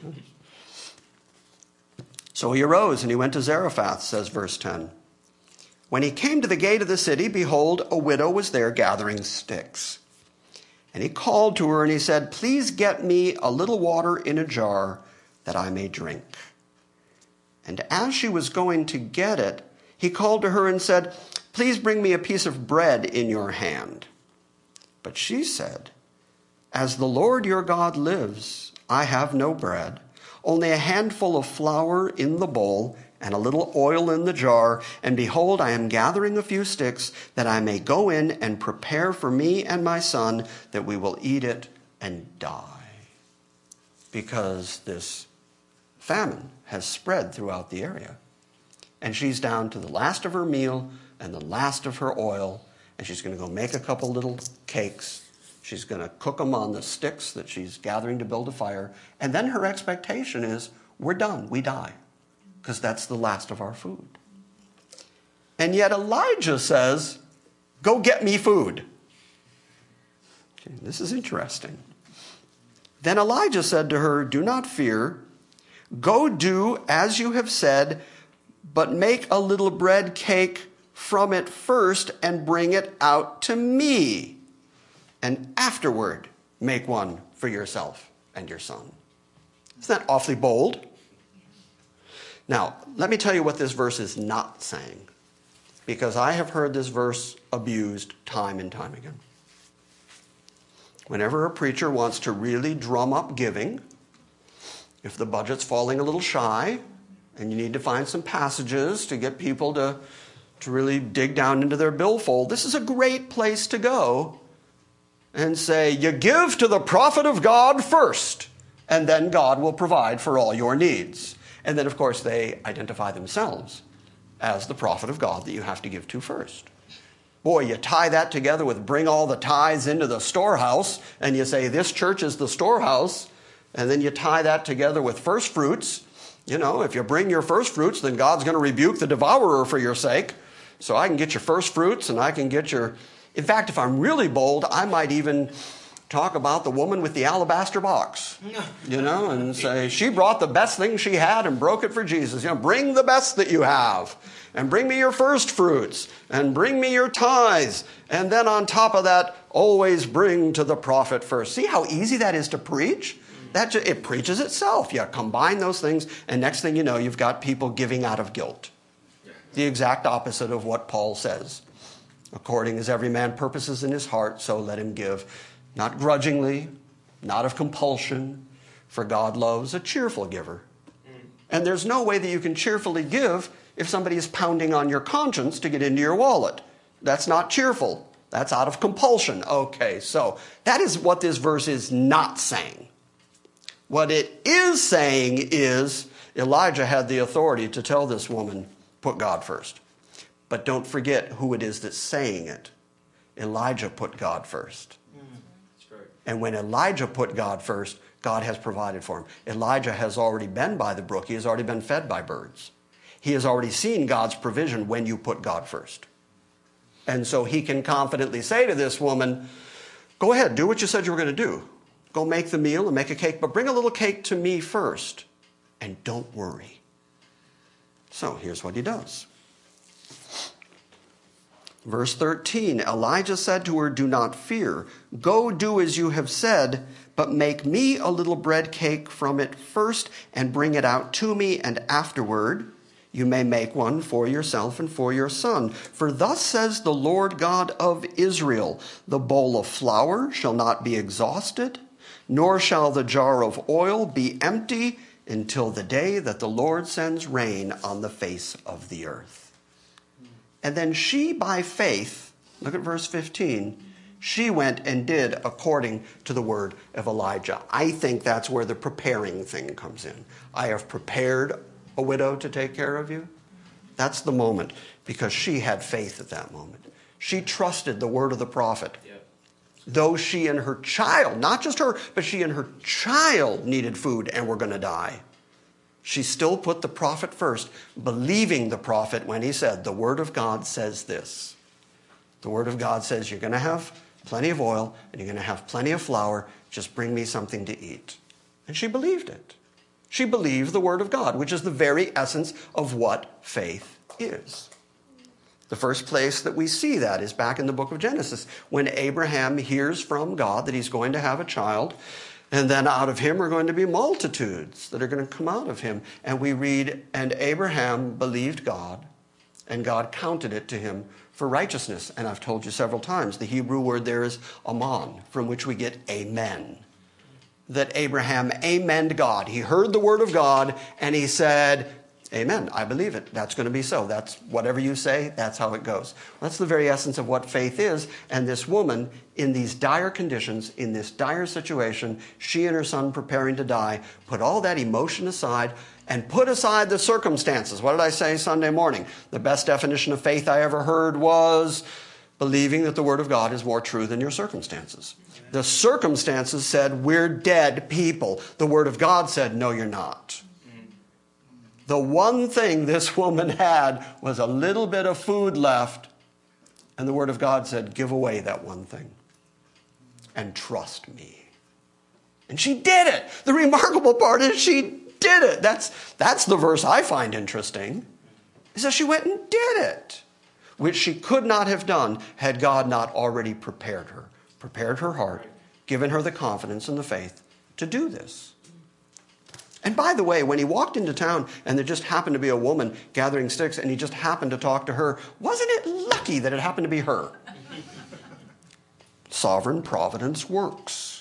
So he arose, and he went to Zarephath, says verse 10. When he came to the gate of the city, behold, a widow was there gathering sticks. And he called to her, and he said, please get me a little water in a jar, that I may drink." And as she was going to get it, he called to her and said, "Please bring me a piece of bread in your hand." But she said, "As the Lord your God lives, I have no bread, only a handful of flour in the bowl and a little oil in the jar. And behold, I am gathering a few sticks that I may go in and prepare for me and my son, that we will eat it and die." Because this famine has spread throughout the area. And she's down to the last of her meal and the last of her oil. And she's going to go make a couple little cakes. She's going to cook them on the sticks that she's gathering to build a fire. And then her expectation is, we're done, we die. Because that's the last of our food. And yet Elijah says, "Go get me food." Okay, this is interesting. Then Elijah said to her, "Do not fear. Go do as you have said, but make a little bread cake from it first and bring it out to me. And afterward, make one for yourself and your son." Isn't that awfully bold? Now, let me tell you what this verse is not saying, because I have heard this verse abused time and time again. Whenever a preacher wants to really drum up giving, if the budget's falling a little shy, and you need to find some passages to get people to really dig down into their billfold, this is a great place to go and say, you give to the prophet of God first, and then God will provide for all your needs. And then, of course, they identify themselves as the prophet of God that you have to give to first. Boy, you tie that together with bring all the tithes into the storehouse, and you say this church is the storehouse, and then you tie that together with first fruits. You know, if you bring your first fruits, then God's going to rebuke the devourer for your sake. So I can get your first fruits, and I can get your... In fact, if I'm really bold, I might even talk about the woman with the alabaster box, you know, and say, she brought the best thing she had and broke it for Jesus. You know, bring the best that you have, and bring me your first fruits, and bring me your tithes. And then on top of that, always bring to the prophet first. See how easy that is to preach? It preaches itself. You combine those things, and next thing you know, you've got people giving out of guilt. The exact opposite of what Paul says. According as every man purposes in his heart, so let him give. Not grudgingly, not of compulsion, for God loves a cheerful giver. And there's no way that you can cheerfully give if somebody is pounding on your conscience to get into your wallet. That's not cheerful. That's out of compulsion. Okay, so that is what this verse is not saying. What it is saying is Elijah had the authority to tell this woman, put God first. But don't forget who it is that's saying it. Elijah put God first. And when Elijah put God first, God has provided for him. Elijah has already been by the brook. He has already been fed by birds. He has already seen God's provision when you put God first. And so he can confidently say to this woman, go ahead, do what you said you were going to do. Go make the meal and make a cake, but bring a little cake to me first. And don't worry. So here's what he does. Verse 13, Elijah said to her, do not fear. Go do as you have said, but make me a little bread cake from it first and bring it out to me, and afterward you may make one for yourself and for your son. For thus says the Lord God of Israel, the bowl of flour shall not be exhausted, nor shall the jar of oil be empty until the day that the Lord sends rain on the face of the earth. And then she, by faith, look at verse 15, she went and did according to the word of Elijah. I think that's where the preparing thing comes in. I have prepared a widow to take care of you. That's the moment, because she had faith at that moment. She trusted the word of the prophet. Yep. Though she and her child, not just her, but she and her child needed food and were going to die. She still put the prophet first, believing the prophet when he said, the word of God says this. The word of God says you're going to have plenty of oil and you're going to have plenty of flour. Just bring me something to eat. And she believed it. She believed the word of God, which is the very essence of what faith is. The first place that we see that is back in the book of Genesis, when Abraham hears from God that he's going to have a child. And then out of him are going to be multitudes that are going to come out of him. And we read, and Abraham believed God, and God counted it to him for righteousness. And I've told you several times, the Hebrew word there is aman, from which we get amen. That Abraham amened God. He heard the word of God, and he said, amen, I believe it. That's going to be so. That's whatever you say, that's how it goes. That's the very essence of what faith is. And this woman, in these dire conditions, in this dire situation, she and her son preparing to die, put all that emotion aside and put aside the circumstances. What did I say Sunday morning? The best definition of faith I ever heard was believing that the word of God is more true than your circumstances. The circumstances said, we're dead people. The word of God said, no, you're not. The one thing this woman had was a little bit of food left, and the word of God said, give away that one thing and trust me. And she did it. The remarkable part is she did it. That's the verse I find interesting, is that she went and did it, which she could not have done had God not already prepared her heart, given her the confidence and the faith to do this. And by the way, when he walked into town and there just happened to be a woman gathering sticks and he just happened to talk to her, wasn't it lucky that it happened to be her? Sovereign providence works.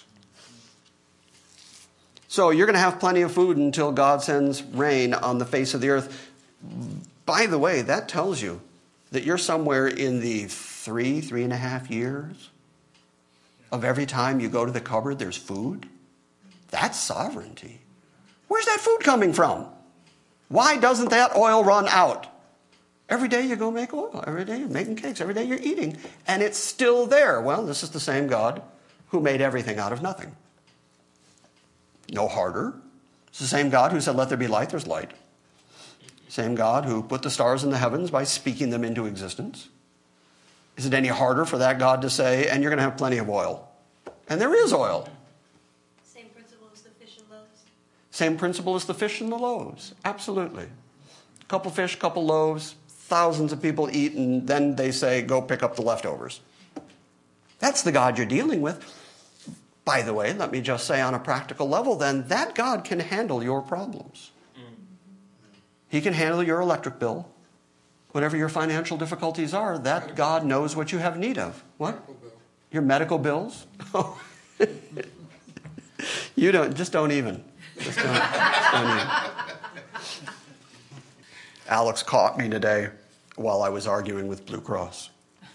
So you're going to have plenty of food until God sends rain on the face of the earth. By the way, that tells you that you're somewhere in the 3.5 years of every time you go to the cupboard, there's food. That's sovereignty. Where's that food coming from? Why doesn't that oil run out? Every day you go make oil. Every day you're making cakes. Every day you're eating. And it's still there. Well, this is the same God who made everything out of nothing. No harder. It's the same God who said, let there be light, there's light. Same God who put the stars in the heavens by speaking them into existence. Is it any harder for that God to say, and you're going to have plenty of oil? And there is oil. Same principle as the fish and loaves? Same principle as the fish and the loaves. Absolutely. Couple fish, couple loaves, thousands of people eat, and then they say, go pick up the leftovers. That's the God you're dealing with. By the way, let me just say on a practical level then, that God can handle your problems. He can handle your electric bill. Whatever your financial difficulties are, that God knows what you have need of. What? Your medical bills? You don't even. Just don't even. Alex caught me today while I was arguing with Blue Cross.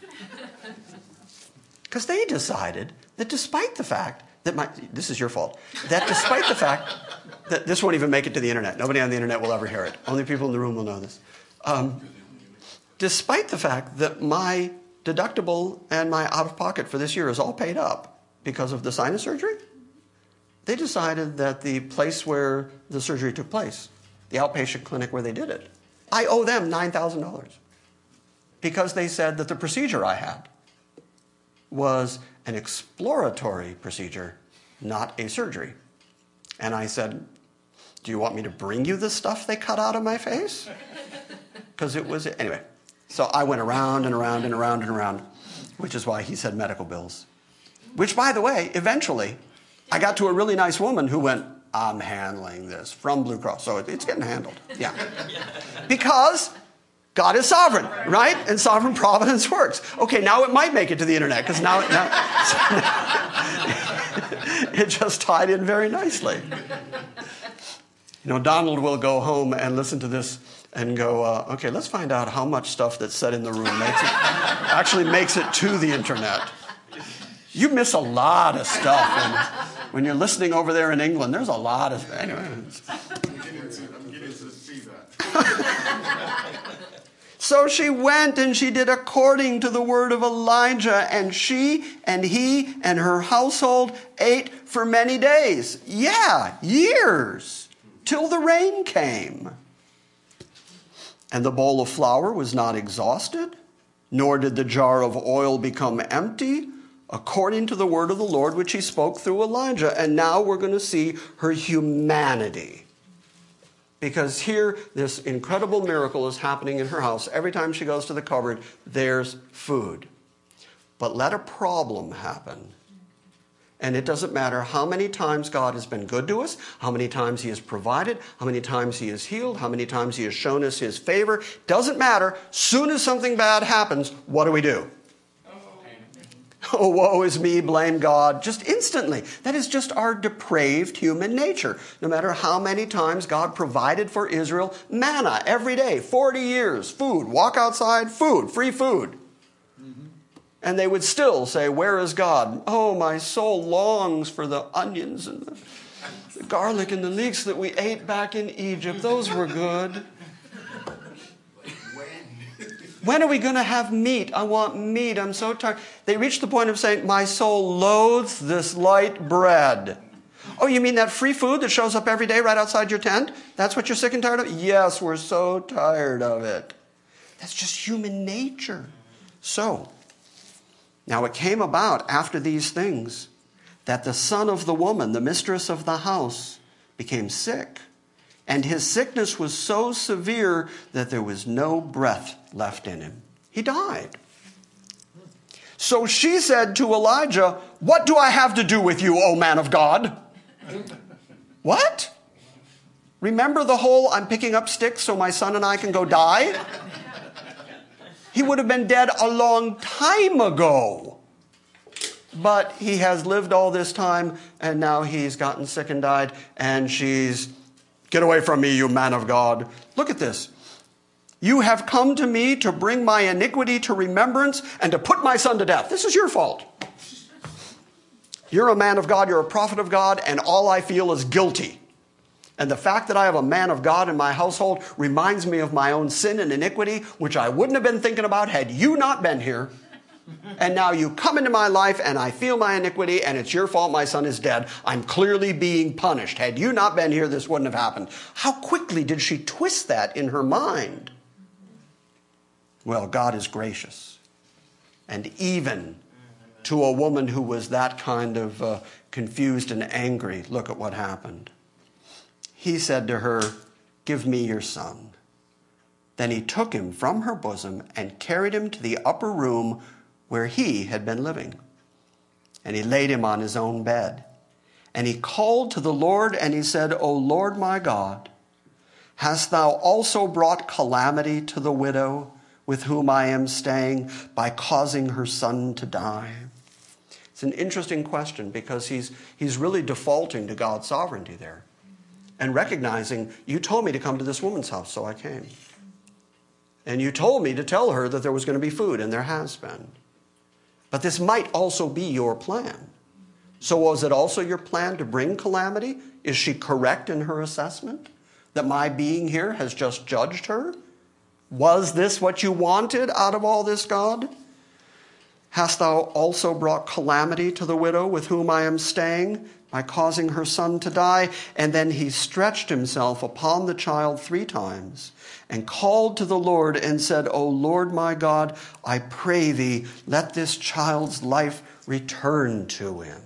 Because they decided that despite the fact that this is your fault, that despite the fact that this won't even make it to the internet, nobody on the internet will ever hear it. Only people in the room will know this. Despite the fact that my deductible and my out-of-pocket for this year is all paid up because of the sinus surgery, they decided that the place where the surgery took place, the outpatient clinic where they did it, I owe them $9,000 because they said that the procedure I had was an exploratory procedure, not a surgery. And I said, do you want me to bring you the stuff they cut out of my face? Because it was, anyway. So I went around and around and around and around, which is why he said medical bills. Which, by the way, eventually, I got to a really nice woman who went, I'm handling this from Blue Cross. So it's getting handled. Yeah. Because God is sovereign, right? And sovereign providence works. Okay, now it might make it to the internet because now it just tied in very nicely. You know, Donald will go home and listen to this and go, okay, let's find out how much stuff that's said in the room actually makes it to the internet. You miss a lot of stuff. And when you're listening over there in England, there's a lot of... Anyway. I'm getting some feedback. So she went and she did according to the word of Elijah, and she and he and her household ate for many days. Yeah, years, till the rain came. And the bowl of flour was not exhausted, nor did the jar of oil become empty, according to the word of the Lord, which he spoke through Elijah. And now we're going to see her humanity. Because here, this incredible miracle is happening in her house. Every time she goes to the cupboard, there's food. But let a problem happen, And it doesn't matter how many times God has been good to us, how many times he has provided, how many times he has healed, how many times he has shown us his favor. Doesn't matter. Soon as something bad happens, what do? Oh, woe is me, blame God, just instantly. That is just our depraved human nature. No matter how many times God provided for Israel manna every day, 40 years, food, walk outside, food, free food. And they would still say, where is God? Oh, my soul longs for the onions and the garlic and the leeks that we ate back in Egypt. Those were good. When are we going to have meat? I want meat. I'm so tired. They reached the point of saying, my soul loathes this light bread. Oh, you mean that free food that shows up every day right outside your tent? That's what you're sick and tired of? Yes, we're so tired of it. That's just human nature. So, now it came about after these things that the son of the woman, the mistress of the house, became sick. And his sickness was so severe that there was no breath left in him. He died. So she said to Elijah, what do I have to do with you, O man of God? What? Remember the whole I'm picking up sticks so my son and I can go die? He would have been dead a long time ago. But he has lived all this time, and now he's gotten sick and died, and she's, get away from me, you man of God. Look at this. You have come to me to bring my iniquity to remembrance and to put my son to death. This is your fault. You're a man of God, you're a prophet of God, and all I feel is guilty. And the fact that I have a man of God in my household reminds me of my own sin and iniquity, which I wouldn't have been thinking about had you not been here. And now you come into my life and I feel my iniquity and it's your fault my son is dead. I'm clearly being punished. Had you not been here, this wouldn't have happened. How quickly did she twist that in her mind? Well, God is gracious. And even to a woman who was that kind of confused and angry, look at what happened. He said to her, give me your son. Then he took him from her bosom and carried him to the upper room where he had been living. And he laid him on his own bed. And he called to the Lord and he said, O Lord my God, hast thou also brought calamity to the widow with whom I am staying by causing her son to die? It's an interesting question because he's really defaulting to God's sovereignty there. And recognizing, you told me to come to this woman's house, so I came. And you told me to tell her that there was going to be food, and there has been. But this might also be your plan. So was it also your plan to bring calamity? Is she correct in her assessment? That my being here has just judged her? Was this what you wanted out of all this, God? Hast thou also brought calamity to the widow with whom I am staying by causing her son to die? And then he stretched himself upon the child 3 times and called to the Lord and said, O Lord my God, I pray thee, let this child's life return to him.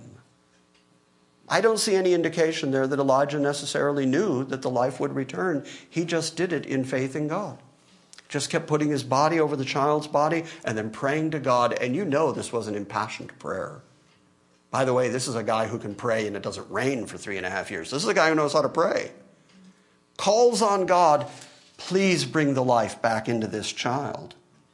I don't see any indication there that Elijah necessarily knew that the life would return. He just did it in faith in God. Just kept putting his body over the child's body and then praying to God. And you know this was an impassioned prayer. By the way, this is a guy who can pray and it doesn't rain for 3.5 years. This is a guy who knows how to pray. Calls on God, please bring the life back into this child.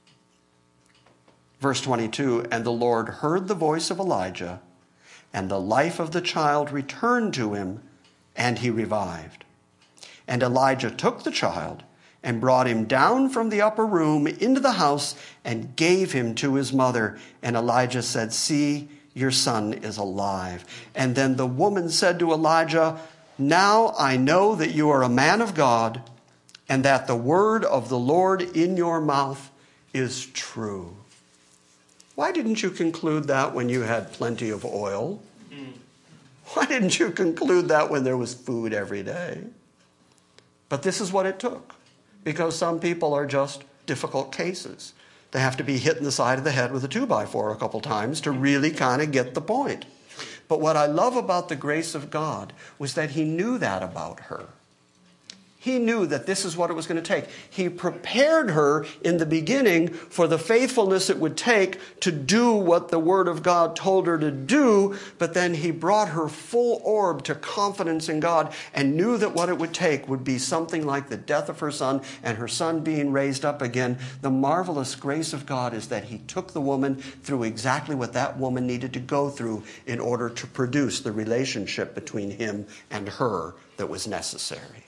Verse 22, and the Lord heard the voice of Elijah, and the life of the child returned to him, and he revived. And Elijah took the child and brought him down from the upper room into the house and gave him to his mother. And Elijah said, see, your son is alive. And then the woman said to Elijah, now I know that you are a man of God, and that the word of the Lord in your mouth is true. Why didn't you conclude that when you had plenty of oil? Why didn't you conclude that when there was food every day? But this is what it took, because some people are just difficult cases. They have to be hit in the side of the head with a 2x4 a couple times to really kind of get the point. But what I love about the grace of God was that he knew that about her. He knew that this is what it was going to take. He prepared her in the beginning for the faithfulness it would take to do what the Word of God told her to do, but then he brought her full orb to confidence in God and knew that what it would take would be something like the death of her son and her son being raised up again. The marvelous grace of God is that he took the woman through exactly what that woman needed to go through in order to produce the relationship between him and her that was necessary.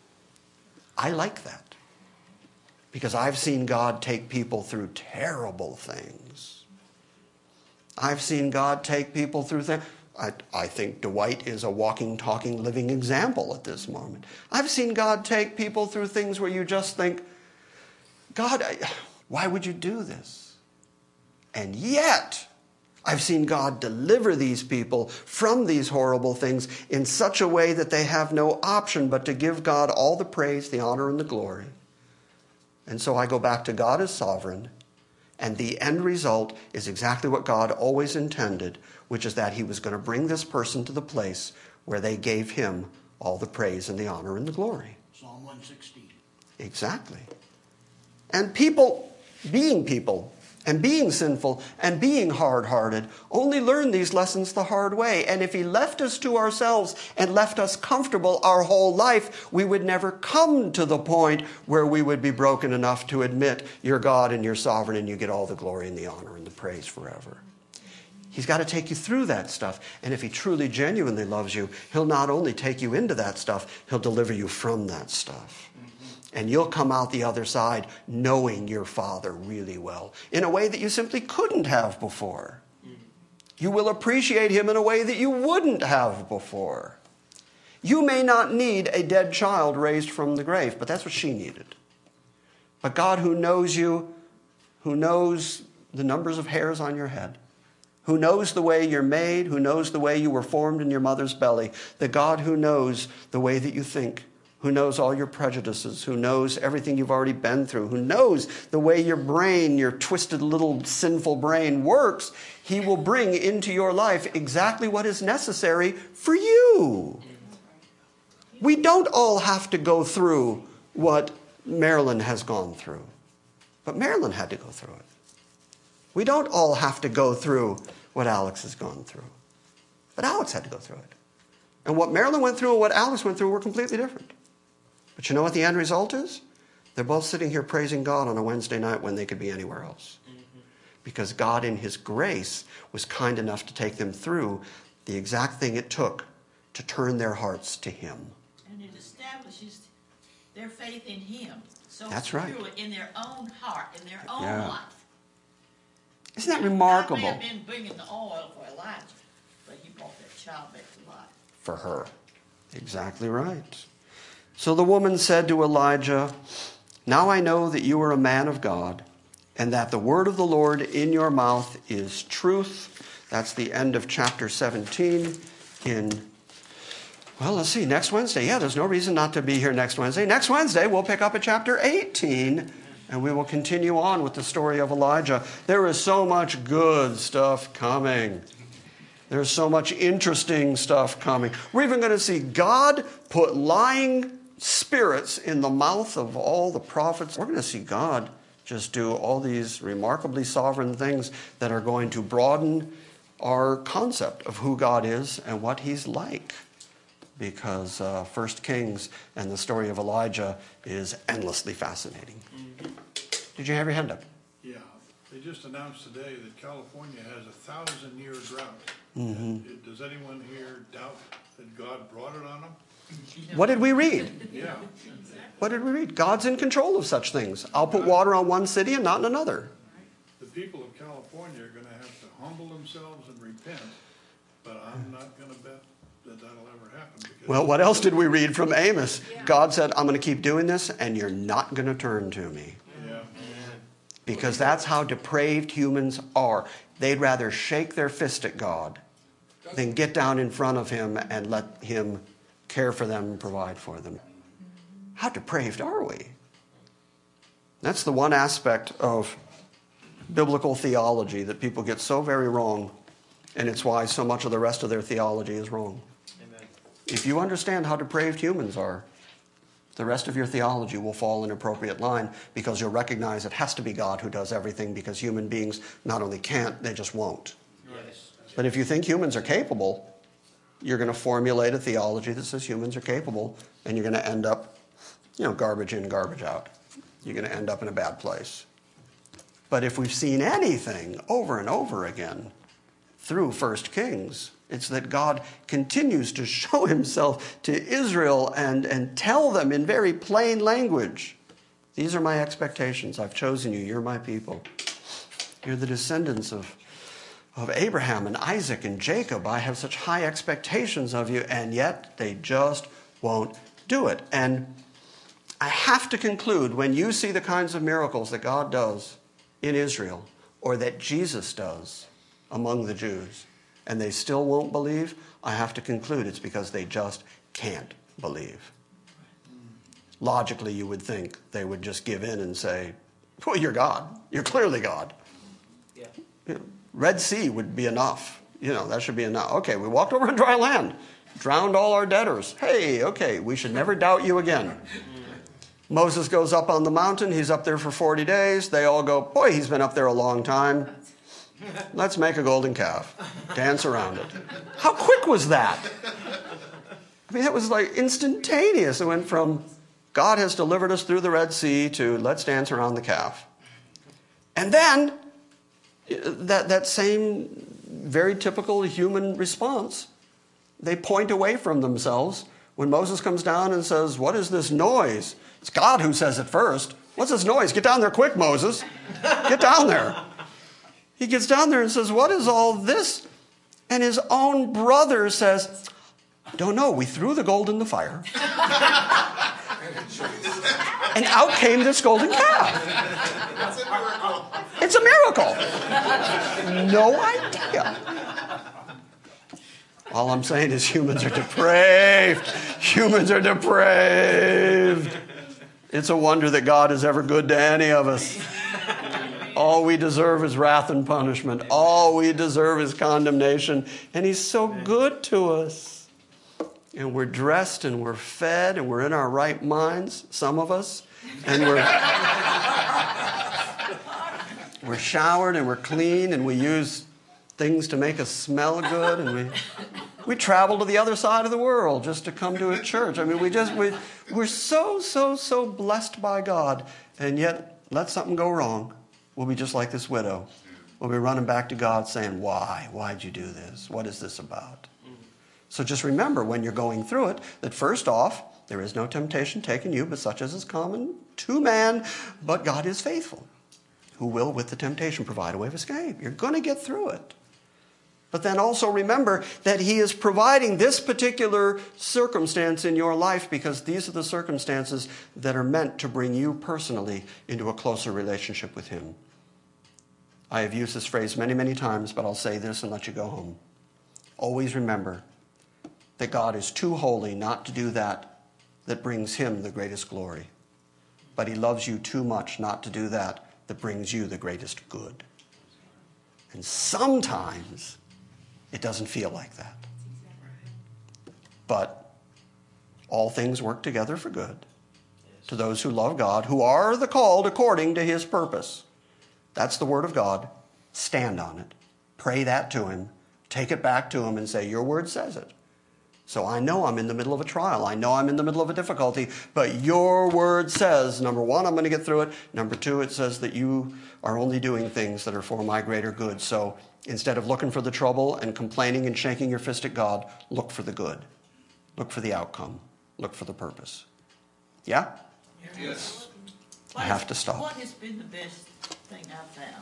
I like that because I've seen God take people through terrible things. I've seen God take people through things. I think Dwight is a walking, talking, living example at this moment. I've seen God take people through things where you just think, God, why would you do this? And yet, I've seen God deliver these people from these horrible things in such a way that they have no option but to give God all the praise, the honor, and the glory. And so I go back to God as sovereign, and the end result is exactly what God always intended, which is that he was going to bring this person to the place where they gave him all the praise and the honor and the glory. Psalm 116. Exactly. And people and being sinful and being hard-hearted only learn these lessons the hard way. And if he left us to ourselves and left us comfortable our whole life, we would never come to the point where we would be broken enough to admit you're God and you're sovereign and you get all the glory and the honor and the praise forever. He's got to take you through that stuff. And if he truly, genuinely loves you, he'll not only take you into that stuff, he'll deliver you from that stuff. And you'll come out the other side knowing your Father really well in a way that you simply couldn't have before. You will appreciate him in a way that you wouldn't have before. You may not need a dead child raised from the grave, but that's what she needed. But God, who knows you, who knows the numbers of hairs on your head, who knows the way you're made, who knows the way you were formed in your mother's belly, the God who knows the way that you think, who knows all your prejudices, who knows everything you've already been through, who knows the way your brain, your twisted little sinful brain works, he will bring into your life exactly what is necessary for you. We don't all have to go through what Marilyn has gone through, but Marilyn had to go through it. We don't all have to go through what Alex has gone through, but Alex had to go through it. And what Marilyn went through and what Alex went through were completely different. But you know what the end result is? They're both sitting here praising God on a Wednesday night when they could be anywhere else. Because God in his grace was kind enough to take them through the exact thing it took to turn their hearts to him. And it establishes their faith in him. So That's securely right. in their own heart, in their own life. Isn't that remarkable? God may have been bringing the oil for Elijah, but he brought that child back to life. For her. Exactly right. So the woman said to Elijah, "Now I know that you are a man of God, and that the word of the Lord in your mouth is truth." That's the end of chapter 17 let's see, next Wednesday. Yeah, there's no reason not to be here next Wednesday. Next Wednesday, we'll pick up at chapter 18, and we will continue on with the story of Elijah. There is so much good stuff coming. There's so much interesting stuff coming. We're even going to see God put lying spirits in the mouth of all the prophets. We're going to see God just do all these remarkably sovereign things that are going to broaden our concept of who God is and what he's like. Because 1 Kings and the story of Elijah is endlessly fascinating. Did you have your hand up? Yeah. They just announced today that California has a 1,000-year drought. Does anyone here doubt that God brought it on them? What did we read? Yeah. What did we read? God's in control of such things. I'll put water on one city and not in another. The people of California are going to have to humble themselves and repent, but I'm not going to bet that that'll ever happen. Well, what else did we read from Amos? God said, "I'm going to keep doing this, and you're not going to turn to me." Yeah. Because that's how depraved humans are. They'd rather shake their fist at God than get down in front of him and let him care for them and provide for them. How depraved are we? That's the one aspect of biblical theology that people get so very wrong, and it's why so much of the rest of their theology is wrong. Amen. If you understand how depraved humans are, The rest of your theology will fall in appropriate line because you'll recognize it has to be God who does everything because human beings not only can't, they just won't. Yes. But if you think humans are capable, you're going to formulate a theology that says humans are capable, and you're going to end up, garbage in, garbage out. You're going to end up in a bad place. But if we've seen anything over and over again through 1 Kings, it's that God continues to show himself to Israel and tell them in very plain language, these are my expectations. I've chosen you. You're my people. You're the descendants of Abraham and Isaac and Jacob. I have such high expectations of you, and yet they just won't do it. And I have to conclude, when you see the kinds of miracles that God does in Israel, or that Jesus does among the Jews, and they still won't believe, I have to conclude it's because they just can't believe. Logically, you would think they would just give in and say, well, you're God. You're clearly God. Yeah. Red Sea would be enough. That should be enough. Okay, we walked over on dry land, drowned all our debtors. Hey, okay, we should never doubt you again. Moses goes up on the mountain. He's up there for 40 days. They all go, boy, he's been up there a long time. Let's make a golden calf. Dance around it. How quick was that? I mean, it was like instantaneous. It went from God has delivered us through the Red Sea to let's dance around the calf. And then that same very typical human response, they point away from themselves when Moses comes down and says, what is this noise? It's God who says it first. What's this noise? Get down there quick, Moses. Get down there. He gets down there and says, what is all this? And his own brother says, don't know. We threw the gold in the fire. And out came this golden calf. It's a miracle. No idea. All I'm saying is humans are depraved. Humans are depraved. It's a wonder that God is ever good to any of us. All we deserve is wrath and punishment. All we deserve is condemnation. And he's so good to us. And we're dressed and we're fed and we're in our right minds, some of us. And we're showered and we're clean and we use things to make us smell good. And we travel to the other side of the world just to come to a church. I mean, we're so blessed by God. And yet, let something go wrong. We'll be just like this widow. We'll be running back to God saying, why? Why'd you do this? What is this about? So just remember when you're going through it that first off, there is no temptation taken you but such as is common to man, but God is faithful, who will with the temptation provide a way of escape. You're going to get through it. But then also remember that he is providing this particular circumstance in your life because these are the circumstances that are meant to bring you personally into a closer relationship with him. I have used this phrase many, many times, but I'll say this and let you go home. Always remember that God is too holy not to do that brings him the greatest glory. But he loves you too much not to do that brings you the greatest good. And sometimes it doesn't feel like that. But all things work together for good to those who love God, who are the called according to his purpose. That's the word of God. Stand on it. Pray that to him. Take it back to him and say, your word says it. So I know I'm in the middle of a trial. I know I'm in the middle of a difficulty. But your word says, number one, I'm going to get through it. Number two, it says that you are only doing things that are for my greater good. So instead of looking for the trouble and complaining and shaking your fist at God, look for the good. Look for the outcome. Look for the purpose. Yeah? Yes. I have to stop. What has been the best thing I've found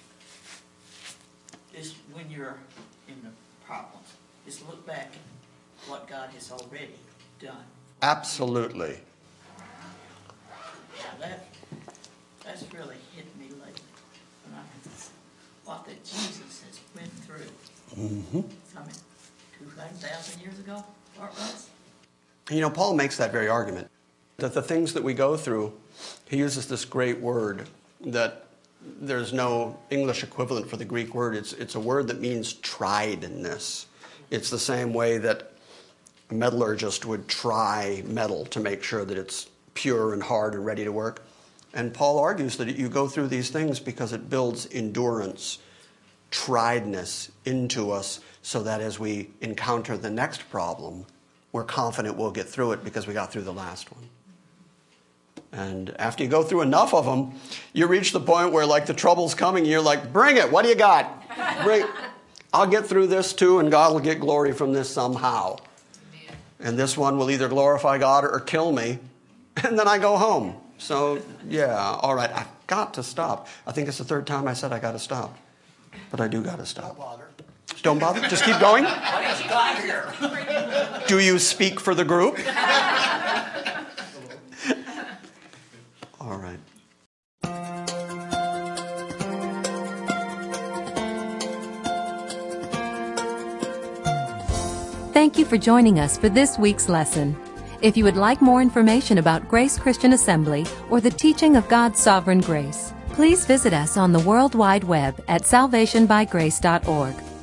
is when you're in the problems, is look back at what God has already done. Absolutely. Now that's really hit me lately. When what that Jesus has went through. Mm-hmm. I mean, 2,000 years ago, or was? Paul makes that very argument. That the things that we go through, he uses this great word that there's no English equivalent for the Greek word. It's a word that means triedness. It's the same way that a metallurgist would try metal to make sure that it's pure and hard and ready to work. And Paul argues that you go through these things because it builds endurance, triedness into us, so that as we encounter the next problem, we're confident we'll get through it because we got through the last one. And after you go through enough of them, you reach the point where, like, the trouble's coming, you're like, bring it, what do you got? I'll get through this too, and God will get glory from this somehow. And this one will either glorify God or kill me, and then I go home. So, yeah, all right, I've got to stop. I think it's the third time I said I got to stop. But I do got to stop. Don't bother. Don't bother? Just keep going? What is God here? Do you speak for the group? All right. Thank you for joining us for this week's lesson. If you would like more information about Grace Christian Assembly or the teaching of God's sovereign grace, please visit us on the World Wide Web at salvationbygrace.org.